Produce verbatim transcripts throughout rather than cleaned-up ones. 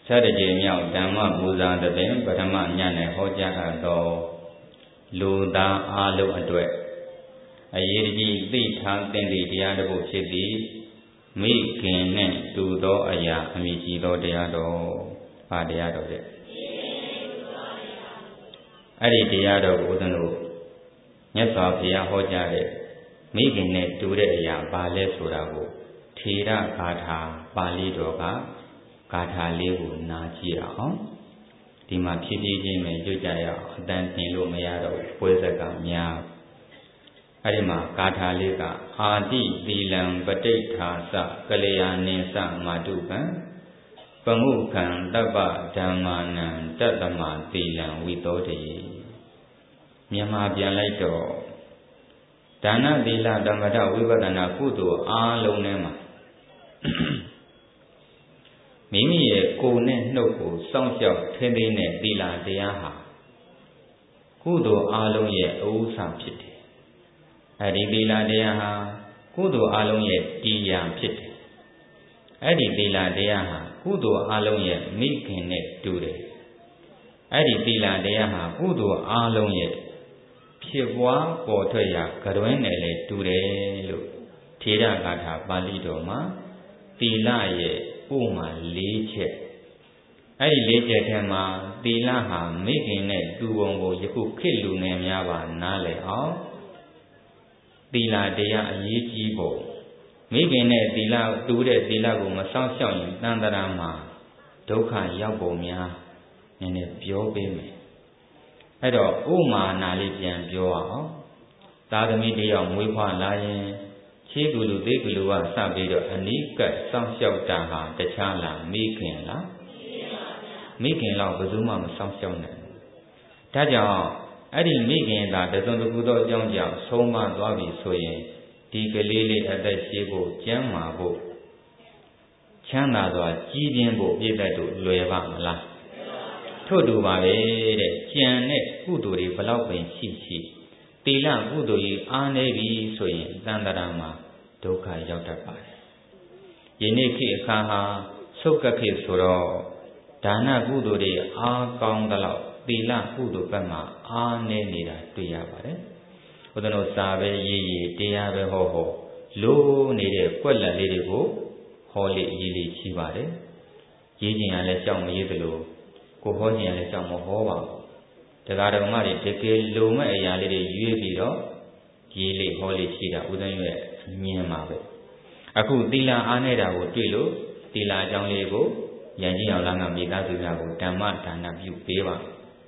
Sa de je miao Dhamma Puja Thapin Pathama Nhak Ne Hao Jia Kha Tho Lu Tha A Long Atwet A Ye Ji Thi Tha Tin Thiတရားတစ်ပုဒ်ဖြစ်သည်မိခင်နှင့်တူသောအရာအမိကြီးသောတရားတော်ဘာတရားတော်တဲ့အဲ့ဒီတရားတော်ကိုဦးဇင်းတို့မြတ်စွာဘုရားဟောကြားတဲ့မိခင်နဲ့တူတဲ့အရာဘာလဲဆိုတာကိုထေရဂါထာပါဠိတော်ကဂါထာလေးကိုနာကြည့်အောင်ဒီမှာဖြည်းဖြည်းချင်းပဲကြွကြရအောင်အတန်သင်လို့မရတော့ပွဲစက်ကများအဲ့ဒီမှာဂါထာလေးကအာတိသီလံပဋိဋ္ဌာစကလျာဏင်္စမာတုပံပမုခံတပ္ပဓမ္မာနံတတ္တမသီလံဝိသောတေမြန်မာပြန်လိုက်တော့ဒါနသီလဓမ္မထဝိပဿနာကုသိုလ်အားလုံးထဲမှာမိမိရဲ့ကိုယ်နဲ့နှုတ်ကိုစောင့်ရှောက်ထိန်းသိမ်းတဲ့သီလတရားဟာကုသိုလ်အားလုံးရဲ့အဥ္စာဖြစ်တယ်။အဲဒီသီလတရားဟာကုသိုလ်အားလုံးရဲ့တရားဖြစ်တယ်။အဲဒီသီလတရားဟာကုသိုလ်အားလုံးရဲ့မိခင်နဲ့တူတယ်။အဲဒီသီလတရားဟာကုသိုလ်အားလုံးရဲ့ဖြစ်ပွားပေါ်ထွက်ရာကတွင်နဲ့လည်းတူတယ်လို့ထေရဂါထာပါဠိတော်မှာသီလရဲ့ဥမာ၄ချက်အဲ့ဒီ၄ချက်ထဲမှာသီလဟာမိခင်နဲ့တူပုံကိုယခုခေတ်လူငယ်များပါနားလည်အောင်သီလတရားအရေးကြီးဖို့မိခင်နဲ့သီလတူတဲ့သီလကိုမစောင့်ရှောက်ရင်တန်တရာမှာဒုက္ခရောက်ပုံများနည်းနည်းပြောပေးမယ်အဲ့တော့ဥမာနာလေးပြန်ပြောအောင်သာသမီတယောက်မွေးဖွားလာရင်ခြေကူလူသေးကူလူကစပြီးတော့အနိကစောင့်ရှောက်တာဟာတခြားလားမိခင်လားမိခင်လောက်ဘယ်သူမှမစောင့်ရှောက်နိုင်ဘူးဒါကြောင့်အဲ့ဒီမိခင်သာတစုံတစ်ခုသောအကြောင်းကြောင့်ဆုံးမသွားပြီဆိုရင်ဒီကလေးလေးအသက်ရှိဖို့ကျန်းမာဖို့ချမ်းသာစွာကြီးပြင်းဖို့ပြည့်တတ်တို့လွယ်ပါမလားထို့တူပါပဲတဲ့ကြံတဲ့ကုသိုလ်တွေဘလောက်ပင်ရှိရှိသီလကုသိုလ်ကြီးအားနေပြီဆိုရင်တန်တရာမှာဒုက္ခရောက်တတ်ပါတယ်ယနေ့ခေတ်အခါဟာဆုတ်ကခေတ်ဆိုတော့ဒါနကုသိုလ်တွေအားကောင်းသလောက်သီလကုသိုလ်ဘက်မှာအားနေနေတာတွေ့ရပါတယ်ဘုရားတို့စာပဲရေးရေးတရားပဲဟောဟောလို့နေတဲ့ကွက်လက်လေးတွေကိုဟောလေရေးလေးရှိပါတယ်ရေးခြင်းကလည်းကြောက်မရေးသလိုကိုဟောခြင်းကလည်းကြောက်မဟောပါဘူးတရားတော်မတွေတကယ်လုံမဲ့အရာလေးတွေရွေးပြီးတော့ရေးလေးဟောလေးရှိတာဦးဇင်းရဲ့မြင်ပါပဲအခုသီလအားနေတာကိုတွေ့လို့သီလအကြောင်းလေးကိုရန်ကြီးအောင်လာကမိသားစုများကိုဓမ္မဒါနပြုပေးပါ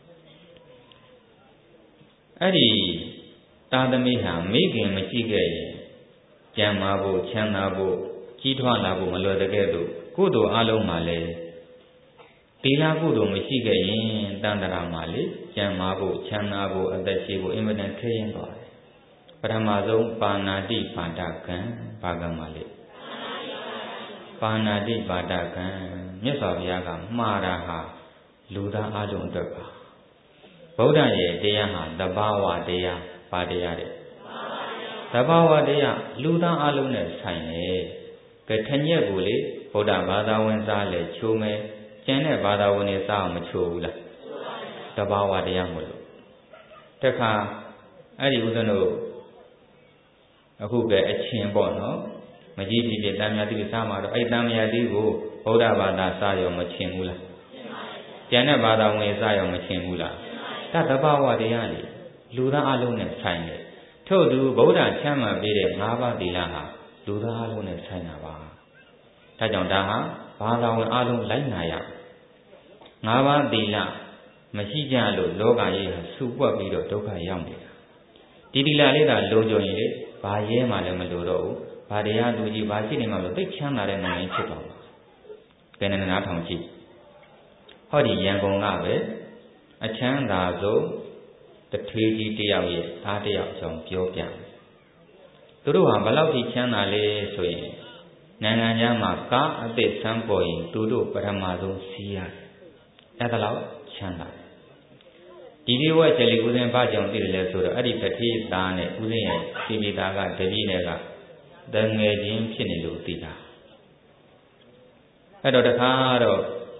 အဲ့ဒီသာသမီဟာမိခင်မရှိခဲ့ရင်ကျမ်းမာဖို့ချမ်းသာဖို့ကြီးထွားလာဖို့မလွယ်တဲ့ကဲ့သို့ကုသိုလ်အလုံးမှာလည်းသီလကုသိုလ်မရှိခဲ့ရင်တန်တရာမှာလေကျမ်းမာဖို့ချမ်းသာဖို့အသက်ရှိဖို့အင်မတန်ခဲရင်သွားတယ်ပထမဆုံးပါဏာတိပါဒကံဘာကံပါလေပါဏာတိပါဒကံမြတ်စွာဘုရားကမှားတာဟာလူသားအလုံးအတွက်ပါဗုဒ္ဓရဲ့တရားဟာသဘာဝတရားပါတရားတဲ့သဘာဝတရားလူသားအလုံးနဲ့ဆိုင်တယ်ကထညက်ကိုလေဗုဒ္ဓဘာသာဝင်စားလေချိုးမယ်ကျန်တဲ့ဘာသာဝင်တွေစားအောင်မချိုးဘူးလားသဘာဝတရားမို့လို့တခါအဲ့ဒီဦးဇင်းတို့အခုပဲအချင်းပေါ့နော်မကြီးကြီးပြတမ်းမြတ်တိစားမှာတော့အဲ့တမ်းမြတ်တိကိုဗုဒ္ဓဘာသာစားရောမချင်းဘူးလားကျန်တဲ့ဘာသာဝင်စားရောမချင်းဘူးလားဒါသဘာဝတရားလေလူသားအလုံးနဲ့ဆိုင်တယ်ထို့သူဗုဒ္ဓချမ်းသာပေးတဲ့၅ပါးသီလဟာလူသားအလုံးနဲ့ဆိုင်တာပါဒါကြောင့်ဒါဟာဘာသာဝင်အလုံးလိုက်နာရ၅ပါးသီလမရှိကြလို့လောကကြီးဟာဆူပွက်ပြီးတော့ဒုက္ခရောက်နေတာဒီသီလလေးသာလုံခြုံရင်လေဘာရဲမှလည်းမလိုတော့ဘူးဘာတရားလူကြီးဘာရှိနေမှလို့သိချမ်းသာတဲ့နိုင်ငံဖြစ်တော့မှာကဲနနာထောင်ကြည့်ဟောဒီရန်ကုန်ကပဲအချမ်းသာဆုံးတထေးကြီးတယောက်ရဲ့သားတယောက်ကြောင့်ပြောပြတယ်သူတို့ဟာဘလောက်ထိချမ်းသာလဲဆိုရင်နိုင်ငံခြားမှာကားအသစ်ဆန်းပေါ်ရင်သူတို့ပထမဆုံးစီးရတယ်အဲ့ဒါလောက်ချမ်းသာဒီဒီဝက်ချယ်လီဦးစင်းဘာကြောင့်သိတယ်လဲဆိုတော့အဲ့ဒီတထေးသားနဲ့ဦးစင်းရဲ့စီမီသားကတပည့်နဲ့ကတငယ်ချင်းဖြစ်နေလို့သိတာအဲ့တော့တခါတော့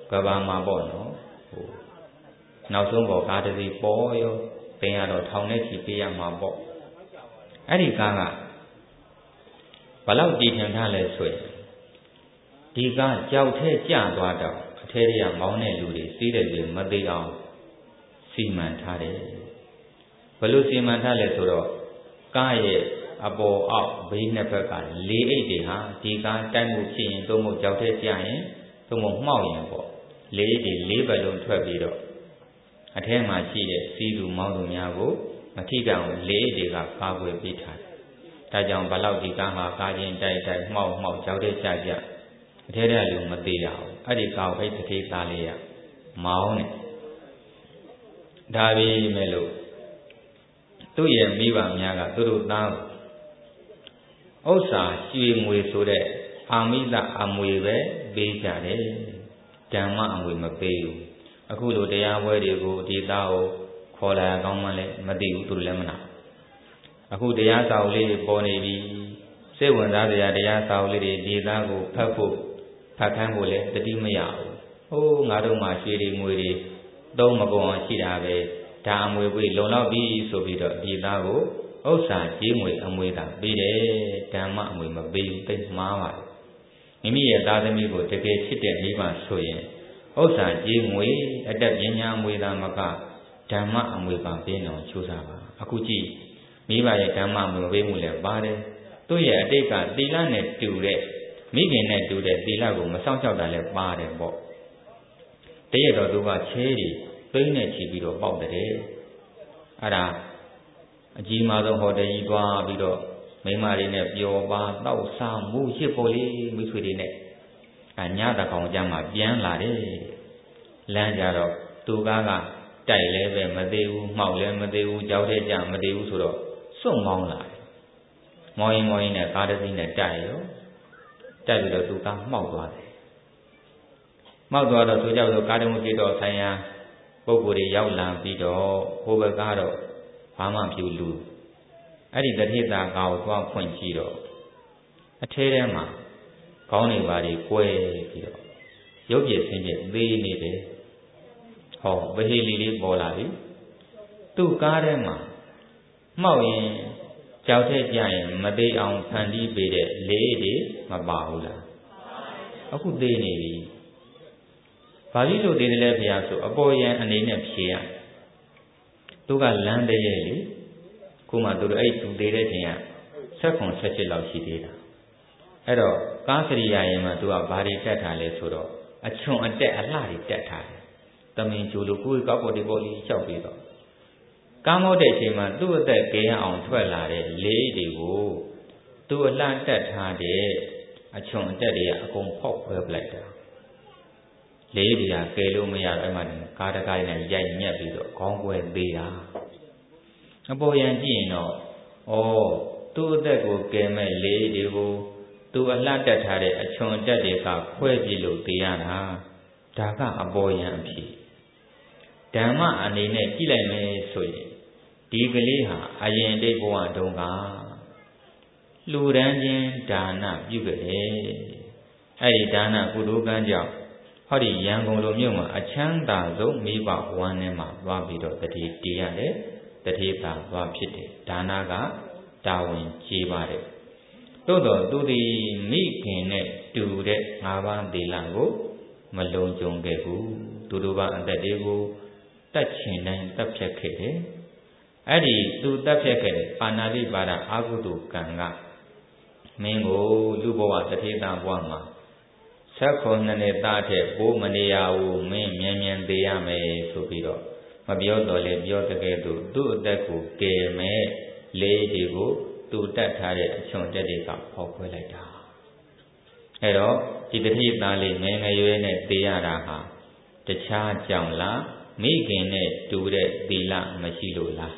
ကဘာမှာပေါ့နော်ဟိုနောက်ဆုံးပေါ်ကားတစ်စီးပေါ်ရောတင်ရတော့ထောင်နဲ့ချီပေးရမှာပေါ့အဲ့ဒီကားကဘလောက်ကြည်ထင်ထားလဲဆိုရင်ဒီကားကြောက်ထဲကျသွားတော့အထဲတွေကမောင်းတဲ့လူတွေစီးတဲ့လူမသိအောင်စီမံထားတယ်ဘလို့စီမံထားလဲဆိုတော့ကားရဲ့အပေါ်အောက်ဘေးနှစ်ဘက်ကလေးအိတ်တွေဟာဒီကားတိုက်မှုဖြစ်ရင်သို့မဟုတ်ကြောက်ထဲကျရင်သို့မဟုတ်မှောက်ရင်ပေါ့လေးအိတ်တွေလေးဘက်လုံးထွက်ပြီးတော့အထဲမှာရှိတဲ့စီးသူမောင်းသူများကိုမထိကအောင်လေးအိတ်တွေကကာကွယ်ပေးထားတယ်ဒါကြောင့်ဘလောက်ဒီကားမှာကားချင်းတိုက်တိုက်မှောက်မှောက်ကြောက်ထဲကျကျအထဲထဲလူမသေးရဘူးအဲ့ဒီကားကိုအဲ့တတိသားလေးရမောင်းတယ်ဒါပေမဲ့လို့သူ့ရဲ့မိဘများကသူတို့သားဥစ္စာရွှေငွေဆိုတဲ့အာမိသအမွေပဲပေးကြတယ်ဓမ္မအမွေမပေးဘူးအခုလိုတရားပွဲတွေကိုဒီသားကိုခေါ်လာကောင်းမှလည်းမသိဘူးသူတို့လည်းမနာအခုတရားစာအုပ်လေးပေါ်နေပြီစိတ်ဝင်စားစရာတရားစာအုပ်လေးတွေဒီသားကိုဖတ်ဖို့ဖတ်ခိုင်းဖို့လည်းတတိမရဘူးဟိုးငါတို့မှရွှေတွေငွေတွေသုံးမကုန်အောင်ရှိတာပဲဒါအမွေပေးလုံလောက်ပြီဆိုပြီးတော့ဒီသားကိုဥစ္စာကြီးငွေအမွေသာပေးတယ်ဓမ္မအမွေမပေးဘူးသိမှားပါတယ်မိမိရဲ့သားသမီးကိုတကယ်ချစ်တဲ့မိဘဆိုရင်ဥစ္စာကြီးငွေအတတ်ပညာအမွေသာမကဓမ္မအမွေပါပေးအောင်ကြိုးစားပါအခုကြည့်မိဘရဲ့ဓမ္မအမွေပေးမှုလည်းပါတယ်သူ့ရဲ့အတိတ်ကသီလနဲ့တူတဲ့မိခင်နဲ့တူတဲ့သီလကိုမစောင့်ရှောက်တာလည်းပါတယ်ပေါ့တရက်တော်သူကချဲတွေသိမ့်နဲ့ချီပြီးတော့ပေါက်တယ်အဲ့ဒါအကြီးမားဆုံးဟိုတယ်ကြီးသွားပြီးတော့မိန်းမတွေနဲ့ပျော်ပါတောက်စားမှုရစ်ပေါ်လေးမိဆွေတွေနဲ့အညတကောင်ကျမ်းမှာပြန်လာတယ်လမ်းကြတော့သူကားကတိုက်လဲပဲမသေးဘူးမှောက်လဲမသေးဘူးကြောက်တဲ့ကြမသေးဘူးဆိုတော့စွန့်မောင်းလာတယ်မောင်းရင်မောင်းရင်နဲ့ကားတစ်စီးနဲ့တိုက်ရောတိုက်ပြီးတော့သူကားမှောက်သွားတယ်မှောက်သွားတော့သူကြောက်ဆိုကားတုံးကြည့်တော့ဆိုင်ရာပုဂ္ဂိုလ်တွေရောက်လာပြီးတော့ဟိုဘက်ကတော့ဘာမှမဖြစ်လူအဲ့ဒီတတိတာကာကိုသွားဖွင့်ကြည့်တော့အထဲထဲမှာခေါင်းတွေပါတွေကွဲပြီးတော့ရုပ်ပြည့်ဆင်းပြည့်သေးနေတယ်ဟောဗဟိလီလေးပေါ်လာပြီသူ့ကားထဲမှာမှောက်ရင်ကြောက်ထက်ကြရင်မသေးအောင်ဖန်တီးပေးတဲ့လေးတွေမပါဘူးလားအခုသေးနေပြီဘာဖြစ်လို့သေးတယ်လဲဖေရဆိုအပေါ်ယံအနေနဲ့ဖြေရသူကလမ်းတည်းရဲ့လေခုမှသူတို့အဲ့သူသေးတဲ့ချိန်ကဆက်ခွန်ဆက်ချစ်လောက်ရှိသေးတာအဲ့တော့ကားစရိယာရင်မှာသူကဘာတွေတက်ထားလဲဆိုတော့အချွန်အတက်အလှတွေတက်ထားတယ်တမင်ကျိုးလို့ကိုယ်ကောက်ပေါ်ဒီပေါ်လေးလျှောက်ပြီးတော့ကားမောတဲ့အချိန်မှာသူ့အသက်ကဲအောင်ထွက်လာတဲ့လေးတွေကိုသူ့အလှတက်ထားတဲ့အချွန်အတက်တွေကအကုန်ဖောက်ခွဲပလိုက်တာလေးတွေကကဲလို့မရတော့အဲ့မှာကားတကားနဲ့ရိုက်ညက်ပြီးတော့ခေါင်းကွဲသေးတာအပေါ်ယံကြည့်ရင်တော့ဩသူ့အသက်ကိုကဲမဲ့လေးတွေကိုသူအလှတက်ထားတဲ့အချွန်တက်တွေကခွဲပြလို့သေးရတာဒါကအပေါ်ယံအဖြစ်ဓမ္မအနေနဲ့ကြည့်လိုက်မယ်ဆိုရင်ဒီကလေးဟာအရင်တိတ်ဘဝတုန်းကလူရန်ချင်းဒါနပြုခဲ့တယ်အဲ့ဒီဒါနကုသိုလ်ကံကြောင့်ဟောဒီရန်ကုန်လိုမြို့မှာအချမ်းသာဆုံးမိဘဝမ်းထဲမှာသွားပြီးတော့တတိတည်ရတယ်တတိသာသွားဖြစ်တယ်ဒါနကတာဝန်ကြီးပါတယ်သို့တော့သူဒီမိခင်နဲ့တူတဲ့ငါးပါးသီလကိုမလုံခြုံခဲ့ဘူးသူတို့ကအသက်တွေကိုတတ်ချင်တိုင်းတတ်ဖြတ်ခဲ့တယ်အဲ့ဒီသူတတ်ဖြတ်ခဲ့တဲ့ပါဏာတိပါဒအာဟုတုကံကမင်းကိုလူဘဝတတိသာဘဝမှာဆက်ခွန်နှစ်နှစ်သားတဲ့ဘိုးမနေရဘူးမင်းမြန်မြန်သေးရမယ်ဆိုပြီးတော့မပြောတော့လေပြောတကယ်သူသူ့အသက်ကိုကယ်မဲ့လေးတွေကိုသူတတ်ထားတဲ့အချွန်တက်တွေကဖောက်ခွဲလိုက်တာအဲ့တော့ဒီတတိသားလေးငယ်ငယ်ရွယ်နဲ့သေးရတာဟာတခြားကြောင့်လားမိခင်နဲ့တူတဲ့သီလမရှိလို့လား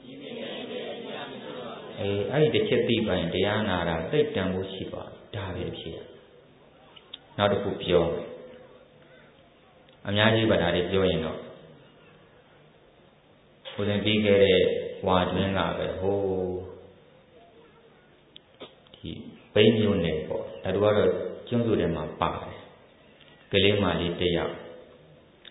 အေးအဲ့ဒီတစ်ချက်သိပိုင်တရားနာတာသိတန်ဖို့ရှိပါဒါပဲဖြစ်နောက်တစ်ခုပြောမယ်အများကြီးပါဒါတွေပြောရင်တော့ကိုယ်တိုင်ပြီးခဲ့တဲ့ဝါတွင်းကပဲဟိုဒီဘိန်းမျိုးနယ်ပေါ့ဒါတို့ကတော့ကျွန်းစုထဲမှာပါတယ်ကလေးမလေးတစ်ယောက်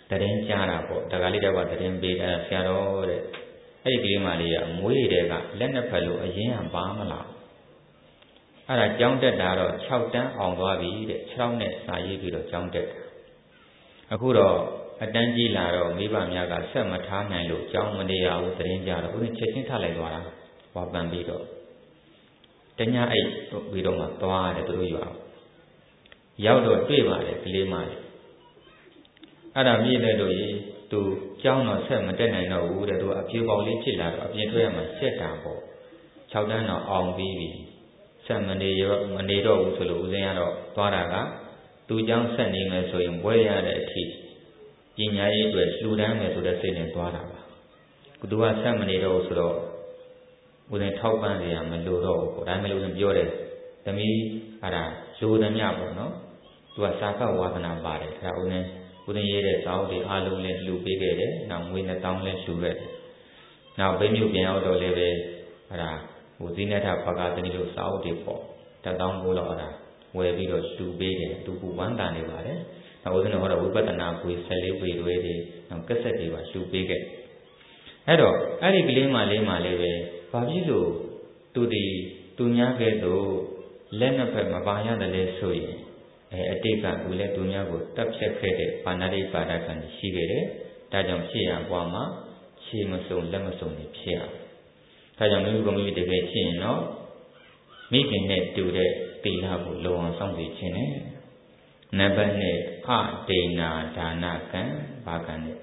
တရင်ကြားတာပေါ့ဒါကလေးတော့တရင်ပေးတယ်ဆရာတော်တဲ့အဲ့ဒီကလေးမလေးကမွေးတဲ့ကလက်နှစ်ဖက်လို့အရင်ကပါမလားအဲ့ဒါကြောင်းတက်တာတော့၆တန်းအောင်သွားပြီတဲ့၆နဲ့စာရေးပြီးတော့ကြောင်းတက်တာအခုတော့အတန်းကြီးလာတော့မိဘများကဆက်မထားနိုင်လို့ကြောင်းမနေရဘူးတရင်ကြတော့ဦးဇင်းချက်ချင်းထလိုက်သွားတာဝါပန်ပြီးတော့တညအိတ်ပြီးတော့မှသွားတယ်သူတို့ရွာရောက်တော့တွေ့ပါတယ်ကလေးမလေးအဲ့ဒါမြည်တဲ့တို့ရေသူကြောင်းတော့ဆက်မတက်နိုင်တော့ဘူးတဲ့သူအပြေပေါက်လေးဖြစ်လာတော့အပြင်ထွက်ရမှာရှက်တာပေါ့၆တန်းတော့အောင်ပြီးပြီဆက်မနေရောမနေတော့ဘူးဆိုလို့ဦးဇင်းကတော့သွားတာကသူကြောင်းဆက်နေမယ်ဆိုရင်ဘွဲရတဲ့အထိပညာရေးအတွက်လှူဒန်းမယ်ဆိုတဲ့စိတ်နဲ့သွားတာပါသူကဆက်မနေတော့ဆိုတော့ဦးဇင်းထောက်ပံ့နေရမလို့တော့ဘူးဒါမှမဟုတ်ဦးဇင်းပြောတယ်သမီးအဲ့ဒါလူသမျှပေါ့နော်သူကစာကဝါသနာပါတယ်အဲ့ဒါဦးဇင်းဦးဇင်းရေးတဲ့စာအုပ်တွေအားလုံးလည်းလှူပေးခဲ့တယ်နောက်ငွေနှစ်သောင်းလည်းလှူခဲ့တယ်နောက်ဘိမြို့ပြန်ရောက်တော့လည်းပဲအဲ့ဒါဟိုဇိနထဘကတနည်းလို့စာအုပ်တွေပေါ့တသောင်းကိုတော့အဲ့ဒါဝယ်ပြီးတော့လှူပေးတယ်သူကဝမ်းသာနေပါတယ်နောက်ဦးဇင်းတို့ဟောတော့ဝိပဿနာကိုဆယ်လေးပေတွေတွေနောက်ကက်ဆက်တွေပါလှူပေးခဲ့အဲ့တော့အဲ့ဒီကလေးမလေးမလေးပဲဘာဖြစ်လို့သူဒီသူများကဲ့သို့လက်နှစ်ဖက်မပါရတယ်လေဆိုရင်အဲအတိတ်ကသူလည်းသူများကိုတပ်ဖြတ်ခဲ့တဲ့ပါဏာတိပါဒကံရှိခဲ့တယ်ဒါကြောင့်ဖြစ်ရပွားမှာခြေမစုံလက်မစုံနေဖြစ်ရဒါကြောင့်မိမိကမိမိတကယ်ဖြစ်ရင်တော့မိခင်နဲ့တူတဲ့သီလကိုလုံအောင်စောင့်သိခြင်းနဲ့နံပါတ်နှစ်အဒိဏဒါနကံဘာကံလဲ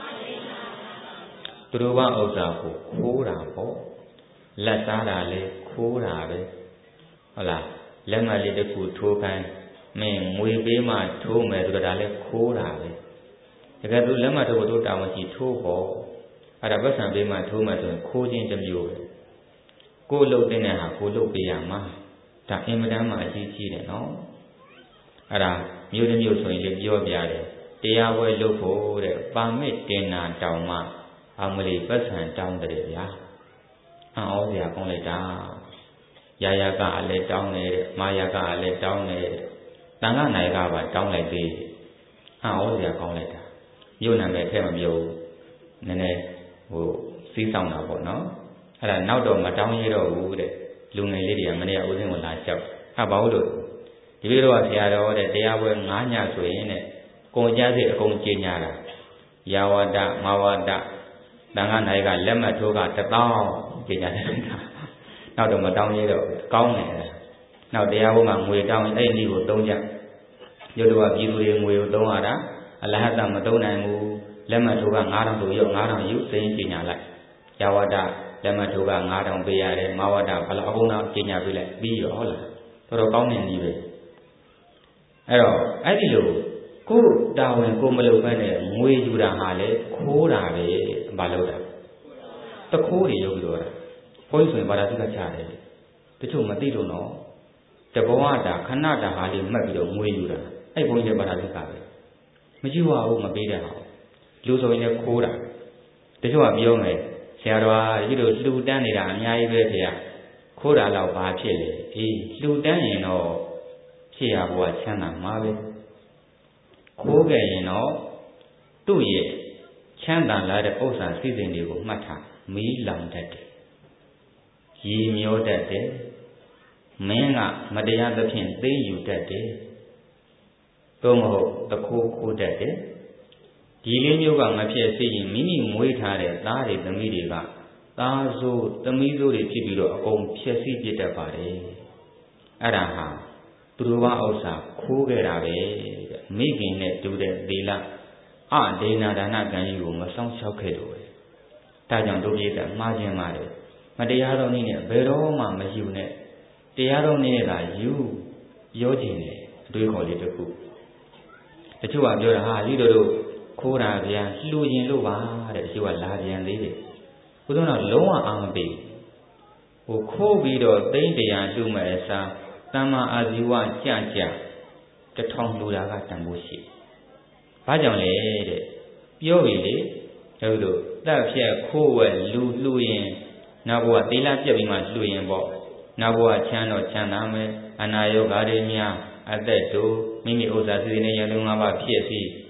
သူတို့ကဥစ္စာကိုခိုးတာပေါ့လက်စားတာလေခိုးတာပဲဟုတ်လားလက်မလေးတစ်ခုထိုးခိုင်းမင်းငွေပေးမှထိုးမယ်ဆိုတော့ဒါလည်းခိုးတာပဲတကယ်သူလက်မထိုးဖို့တာဝန်ရှိထိုးဖို့အဲ့ဒါပတ်စံပေးမှထိုးမှဆိုရင်ခိုးခြင်းတစ်မျိုးပဲကိုယ်လုပ်တဲ့ဟာကိုယ်လုပ်ပေးရမှာဒါအင်မတန်မှအကြီးကြီးတယ်နော်အဲ့ဒါမျိုးတစ်မျိုးဆိုရင်လည်းပြောပြတယ်တရားပွဲလုပ်ဖို့တဲ့ပါမစ်တင်နာတောင်မှအမလီပတ်စံတောင်းတယ်ဗျာအံ့ဩစရာကောင်းလိုက်တာရာယာကအလည်းတောင်းတယ်မာယာကလည်းတောင်းတယ်တန်ခါနိုင်ကပါတောင်းလိုက်သေးအံ့ဩစရာကောင်းလိုက်တာမြို့နာမည်ထဲမပြောဘူးနည်းနည်းဟိုစီးဆောင်တာပေါ့နော်အဲ့ဒါနောက်တော့မတောင်းရတော့ဘူးတဲ့လူငယ်လေးတွေကမနေ့ကဦးစင်းကိုလာလျှောက်ဟာဘာလို့ဒီလိုတော့ဆရာတော်တဲ့တရားပွဲငါးညဆိုရင်တဲ့ကုန်ကြစိတ်အကုန်ကြေညာတာယာဝတမဝတတန်ခါနိုင်ကလက်မှတ်ထိုးကတသောင်းကြေညာတယ်နောက်တော့မတောင်းရတော့ကောင်းတယ်နောက်တရားပွဲမှာငွေတောင်းအဲ့ဒီကိုသုံးကြရုပ်တော်ကပြည်သူတွေငွေကိုသုံးရတာအလဟတမသုံးနိုင်ဘူးလက်မှတ်ထိုးကငါးထောင်ဆိုရုပ်ငါးထောင်ယူသိရင်ကြေညာလိုက်ယာဝတလက်မှတ်ထိုးကငါးထောင်ပေးရတယ်မဝတဘယ်လောက်အကုန်လုံးကြေညာပေးလိုက်ပြီးရောဟုတ်လားတော်တော်ကောင်းတဲ့နည်းပဲအဲ့တော့အဲ့ဒီလိုကိုတာဝန်ကိုမလုပ်ဘဲနဲ့ငွေယူတာဟာလေခိုးတာပဲဘာလို့တာတခိုးတွေရုပ်ပြောတာဘုန်းကြီးဆိုရင်ဘာသာစကားချတယ်တချို့မသိလို့နော်တဘောကတာခဏတာဟာလေးမှတ်ပြီးတော့ငွေယူတာအဲ့ဘုန်းကြီးလည်းဘာသာစကားပဲမကြည့်ပါဘူးမပေးတဲ့ဟာလူဆိုရင်လည်းခိုးတာတချို့ကပြောမယ်ဆရာတော်ကဒီလိုလှူတန်းနေတာအများကြီးပဲဖေ။ခိုးတာတော့ဘာဖြစ်လဲ။အေးလှူတန်းရင်တော့ဖြစ်ရဘဝချမ်းသာမှာပဲ။ခိုးခဲ့ရင်တော့သူ့ရဲ့ချမ်းသာလာတဲ့ဥစ္စာစည်းစိမ်တွေကိုမှတ်ထားမီးလောင်တတ်တယ်။ရေမျောတတ်တယ်။မင်းကမတရားသဖြင့်သိယူတတ်တယ်။သို့မဟုတ်တခိုးခိုးတတ်တယ်။ဒီလေးမျိုးကမဖြစ်စေရင်မိမိမွေးထားတဲ့သားတွေသမီးတွေကသားဆိုးသမီးဆိုးတွေဖြစ်ပြီးတော့အကုန်ဖြည့်ဆည်းပြစ်တတ်ပါတယ်အဲ့ဒါဟာသူတို့ကဥစ္စာခိုးခဲ့တာပဲမိခင်နဲ့တူတဲ့သီလအဒိဏဒါနကံကြီးကိုမဆောင်ရှောက်ခဲ့လို့ပဲဒါကြောင့်တို့ပြည့်တဲ့မှားခြင်းပါတယ်မတရားတော်နည်းနဲ့ဘယ်တော့မှမယူနဲ့တရားတော်နည်းနဲ့သာယူပြောခြင်းနဲ့အတွေးခေါ်လေးတစ်ခုတချို့ကပြောတာဟာလူတို့ခိုးတာပြန်လှူရင်လို့ပါတဲ့ဒီကလာပြန်သေးတယ်ဘုရားတော့လုံးဝအာမပေးဟိုခိုးပြီးတော့သိန်းတရားလှူမဲ့အစားတမ္မာအာဇီဝကြကြတထောင်လူတာကတန်ဖို့ရှိဘာကြောင့်လဲတဲ့ပြောပြီလေတို့တို့တပ်ဖြက်ခိုးဝဲလူလှူရင်နောက်ဘဝသီလပြက်ပြီးမှလှူရင်ပေါ့နောက်ဘဝချမ်းတော့ချမ်းသာမယ်အနာရောဂါတွေများအသက်တို့မိမိဥစ္စာစီနေရလုံးငါးပါးဖြစ်စီ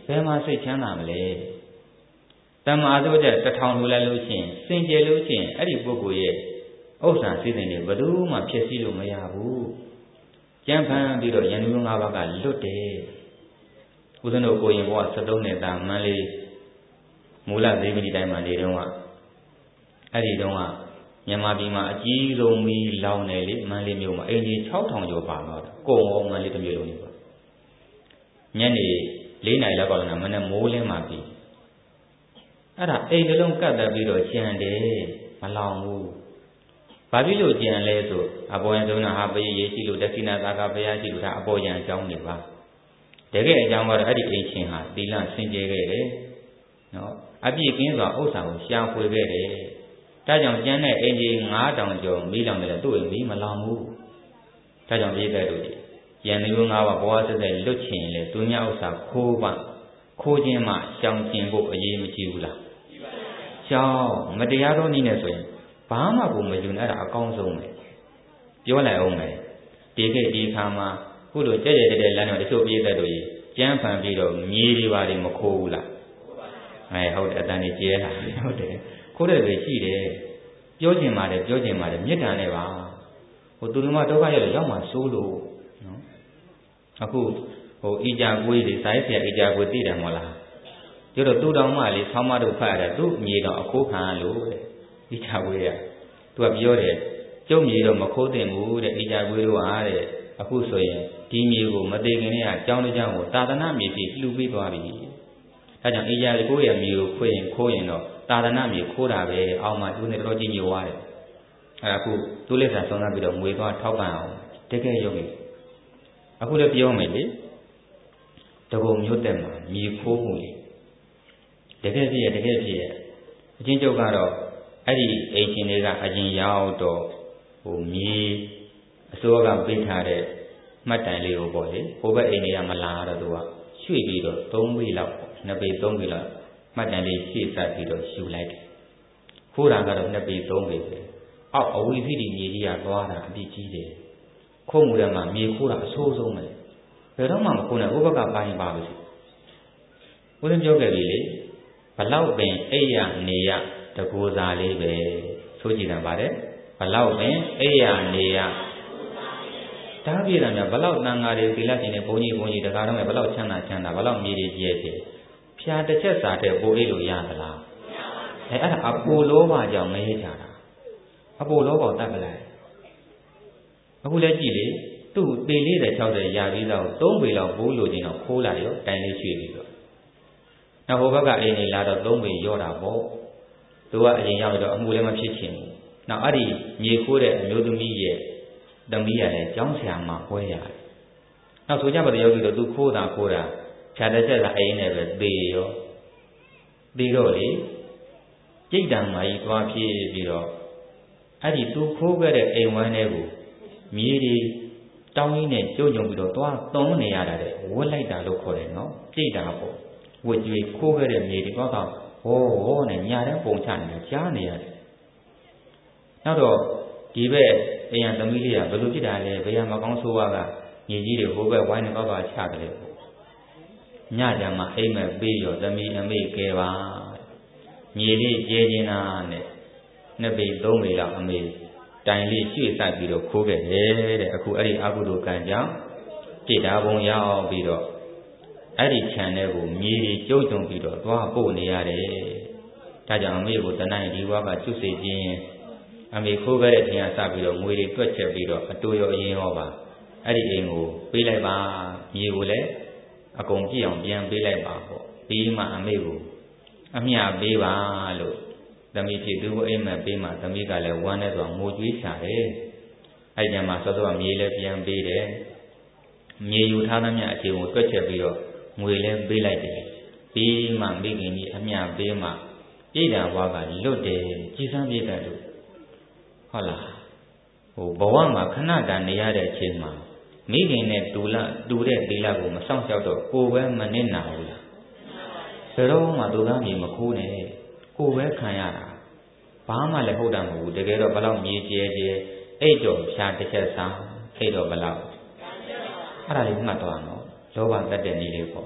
ဘယ်မှာစိတ်ချမ်းသာမလဲတမ္မာဆိုတဲ့တထောင်လိုလိုက်လို့ရှိရင်စင်ကြယ်လို့ရှိရင်အဲ့ဒီပုဂ္ဂိုလ်ရဲ့ဥစ္စာစည်းစိမ်တွေဘယ်သူမှဖြစ်စီလို့မရဘူးကြံဖန်ပြီးတော့ယန္တုငါးပါးကလွတ်တယ်ဦးဇင်းတို့ကိုရင်ဘဝဆက်သုံးနှစ်သားမန်းလေးမူလသေးမီတိုင်းမှာနေတော့ကအဲ့ဒီတော့ကမြန်မာပြည်မှာအကြီးဆုံးမီးလောင်တယ်လေမန်းလေးမြို့မှာအင်ဂျီ၆ထောင်ကျော်ပါတော့ကုံအောင်မန်းလေးတစ်မြို့လုံးနေပါညနေလေးနာရီလောက်ကတော့မနေ့မိုးလင်းမှပြီအဲ့ဒါအိမ်ကလုံးကတ်တက်ပြီးတော့ကျန်တယ်မလောင်ဘူးဘာဖြစ်လို့ကျန်လဲဆိုအပေါ်ရန်ဆုံးတာဟာပေးရေးရှိလို့ဒက္ခိဏသာကဘုရားရှိလို့ဒါအပေါ်ရန်အကြောင်းတွေပါတကယ်အကြောင်းကတော့အဲ့ဒီအိမ်ချင်းဟာသီလစင်ကြယ်ခဲ့တယ်နော်အပြည့်ကင်းစွာဥစ္စာကိုရှာဖွေခဲ့တယ်ဒါကြောင့်ကျန်တဲ့အိမ်ကြီးငါးတောင်ကျော်မီးလောင်တယ်သူ့အိမ်မီးမလောင်ဘူးဒါကြောင့်ပြည့်တဲ့တို့ရန်မျိုးငါးပါးဘဝဆက်ဆက်လွတ်ချင်လေသူများဥစ္စာခိုးပါခိုးခြင်းမှရှောင်ကျင်ဖို့အရေးမကြီးဘူးလားရှောင်မတရားသောနည်းနဲ့ဆိုရင်ဘာမှကိုမယူနဲ့အဲ့ဒါအကောင်းဆုံးပဲပြောလိုက်အောင်မယ်ဒီကိဒီခါမှာခုလိုကြဲကြဲတဲတဲလမ်းတော့တချို့ပြည့်တဲ့တို့ကြီးကျန်းဖန်ပြီးတော့မြေတွေပါတွေမခိုးဘူးလားအဲဟုတ်တယ်အတန်ကြီးကျဲလာဟုတ်တယ်ခိုးတဲ့တွေရှိတယ်ပြောကျင်ပါတယ်ပြောကျင်ပါတယ်မေတ္တာနဲ့ပါဟိုသူတို့မှဒုက္ခရောက်ရောက်မှစိုးလို့နော်အခုဟိုအီကြကွေးတွေစာရေးဆရာအီကြကွေးသိတယ်မဟုတ်လားကျတော့သူ့တော်မှလေဆောင်းမတို့ဖတ်ရတယ်သူ့မြေတော်အခိုးခံလို့တဲ့အီကြကွေးကသူကပြောတယ်ကျုပ်မြေတော့မခိုးတင်ဘူးတဲ့အီကြကွေးတို့အားတဲ့အခုဆိုရင်ဒီမြေကိုမသိခင်နဲ့အကြောင်းတစ်ကြောင်းကိုသာသနာမြေစီလှူပြီးသွားပြီဒါကြောင့်အီကြကွေးရဲ့မြေကိုခွေရင်ခိုးရင်တော့သာသနာမြေခိုးတာပဲအောင်မှသူနဲ့တော်တော်ကြီးညိုသွားတယ်အဲအခုသူလက်ဆံဆုံးသပြီးတော့ငွေသွားထောက်ပံ့အောင်တကယ်ရုံးအခုလည်းပြောမယ်လေတကုံမျိုးတက်မှာမြေခိုးမှုလေတကယ်ဖြစ်ရတကယ်ဖြစ်ရအချင်းကျုပ်ကတော့အဲ့ဒီအိမ်ရှင်တွေကအရင်ရောက်တော့ဟိုမြေအစိုးရကပေးထားတဲ့မှတ်တိုင်လေးကိုပေါ့လေဟိုဘက်အိမ်တွေကမလာတော့သူကရွှေ့ပြီးတော့သုံးပေလောက်နှစ်ပေသုံးပေလောက်မှတ်တိုင်လေးရှေ့ဆက်ပြီးတော့ယူလိုက်တယ်ခိုးတာကတော့နှစ်ပေသုံးပေပဲအောက်အဝီစီတီမြေကြီးကသွားတာအပြစ်ကြီးတယ်ခိုးမှုထဲမှာမြေခိုးတာအဆိုးဆုံးပဲဘယ်တော့မှမခိုးနဲ့ဥပကပိုင်းပါလို့ဦးဇင်းပြောခဲ့ပြီလေဘလောက်ပင်အိယာနေရတကူစားလေးပဲဆိုကြည့်တယ်ပါတယ်ဘလောက်ပင်အိယာနေရဒါပြည့်တယ်များဘလောက်တန်ဃာတွေသီလရှင်တွေဘုန်းကြီးဘုန်းကြီးတကားတော့ဘလောက်ချမ်းသာချမ်းသာဘလောက်မြေတွေကျဲကျဲဖြာတစ်ချက်စားတဲ့ပိုးအိတ်လို့ရသလားအဲအဲ့ဒါအပူလောဘကြောင့်မရေးကြတာအပူလောဘတတ်ပလိုက်အခုလည်းကြည့်လေသူ့ပေလေးတဲ့၆၀ရာပြီးတော့သုံးပေလောက်ပိုးလို့ချင်းတော့ခိုးလာရောတိုင်လေးရွှေ့ပြီးတော့နောက်ဟိုဘက်ကအိမ်နေလာတော့သုံးပေရော့တာပေါ့သူကအရင်ရောက်တော့အမှုလည်းမဖြစ်ချင်ဘူးနောက်အဲ့ဒီမြေခိုးတဲ့အမျိုးသမီးရဲ့သမီးရလည်းကျောင်းဆရာမပွဲရတယ်နောက်ဆိုကြပါတော့ယောဂီတို့သူခိုးတာခိုးတာဖြာတဲ့ချက်ကအိမ်နဲ့ပဲသေရောသေတော့လေကြိတ်တံမာကြီးသွားပြေးပြီးတော့အဲ့ဒီသူခိုးခဲ့တဲ့အိမ်ဝမ်းတွေကိုမြေတွေတောင်းရင်းနဲ့ကြုံကြုံပြီးတော့သွားသုံးနေရတာတဲ့ဝက်လိုက်တာလို့ခေါ်တယ်နော်ကြိတ်တာပေါ့ဝက်ကြွေခိုးခဲ့တဲ့မြေတွေတော့တော့ဟောဟောနဲ့ညာတဲ့ပုံချနေတာကြားနေရတယ်နောက်တော့ဒီဘက်အိမ်ရသမီးလေးကဘယ်လိုဖြစ်တာလဲဘယ်ရမကောင်းဆိုးကညီကြီးတွေဟိုဘက်ဝိုင်းနေတော့တော့ချတယ်လေညကြမှာအိမ်မဲ့ပေးရောသမီးအမေကဲပါမြေလေးကျဲချင်းနာနဲ့နှစ်ပေသုံးပေလောက်အမေတိုင်လေးရွှေ့ဆိုင်ပြီးတော့ခိုးခဲ့တယ်တဲ့အခုအဲ့ဒီအကုသိုလ်ကံကြောင့်တိတာဘုံရောက်ပြီးတော့အဲ့ဒီခြံထဲကိုမြေကြီးကျုပ်ကျုံပြီးတော့သွားပို့နေရတယ်ဒါကြောင့်အမေကိုတနိုင်ဒီဘွားကကျွတ်စေခြင်းအမေခိုးခဲ့တဲ့တရားစပြီးတော့ငွေတွေတွက်ချက်ပြီးတော့အတူရောအရင်ရောပါအဲ့ဒီအိမ်ကိုပေးလိုက်ပါမြေကိုလည်းအကုန်ပြည့်အောင်ပြန်ပေးလိုက်ပါပေါ့ပြီးမှအမေကိုအမျှပေးပါလို့သမီးဖြစ်သူကိုအိမ်မဲ့ပေးမှသမီးကလည်းဝမ်းနဲ့ဆိုငိုကြွေးချတယ်အဲ့ဒီမှာစောစောကမြေလည်းပြန်ပေးတယ်မြေယူထားသမျှအချိန်ကိုတွက်ချက်ပြီးတော့ငွေလည်းပေးလိုက်တယ်ပြီးမှမိခင်ကြီးအမျှပေးမှပြည်တာဘွားကလွတ်တယ်ကြည်စမ်းပြည့်တယ်လို့ဟုတ်လားဟိုဘဝမှာခဏတန်နေရတဲ့အချိန်မှာမိခင်နဲ့တူလတူတဲ့သီလကိုမဆောင်လျှောက်တော့ကိုယ်ပဲမနစ်နာဘူးလားဘယ်တော့မှသူကမြေမခိုးနဲ့ကိုယ်ပဲခံရတာဘာမှလည်းဟုတ်တာမဟုတ်ဘူးတကယ်တော့ဘလောက်မြေကျဲကျဲအဲ့တော့ဖြာတစ်ချက်စားအဲ့တော့ဘလောက်အဲ့ဒါလေးမှတ်သွားနော်လောဘတတ်တဲ့နည်းလေးပေါ့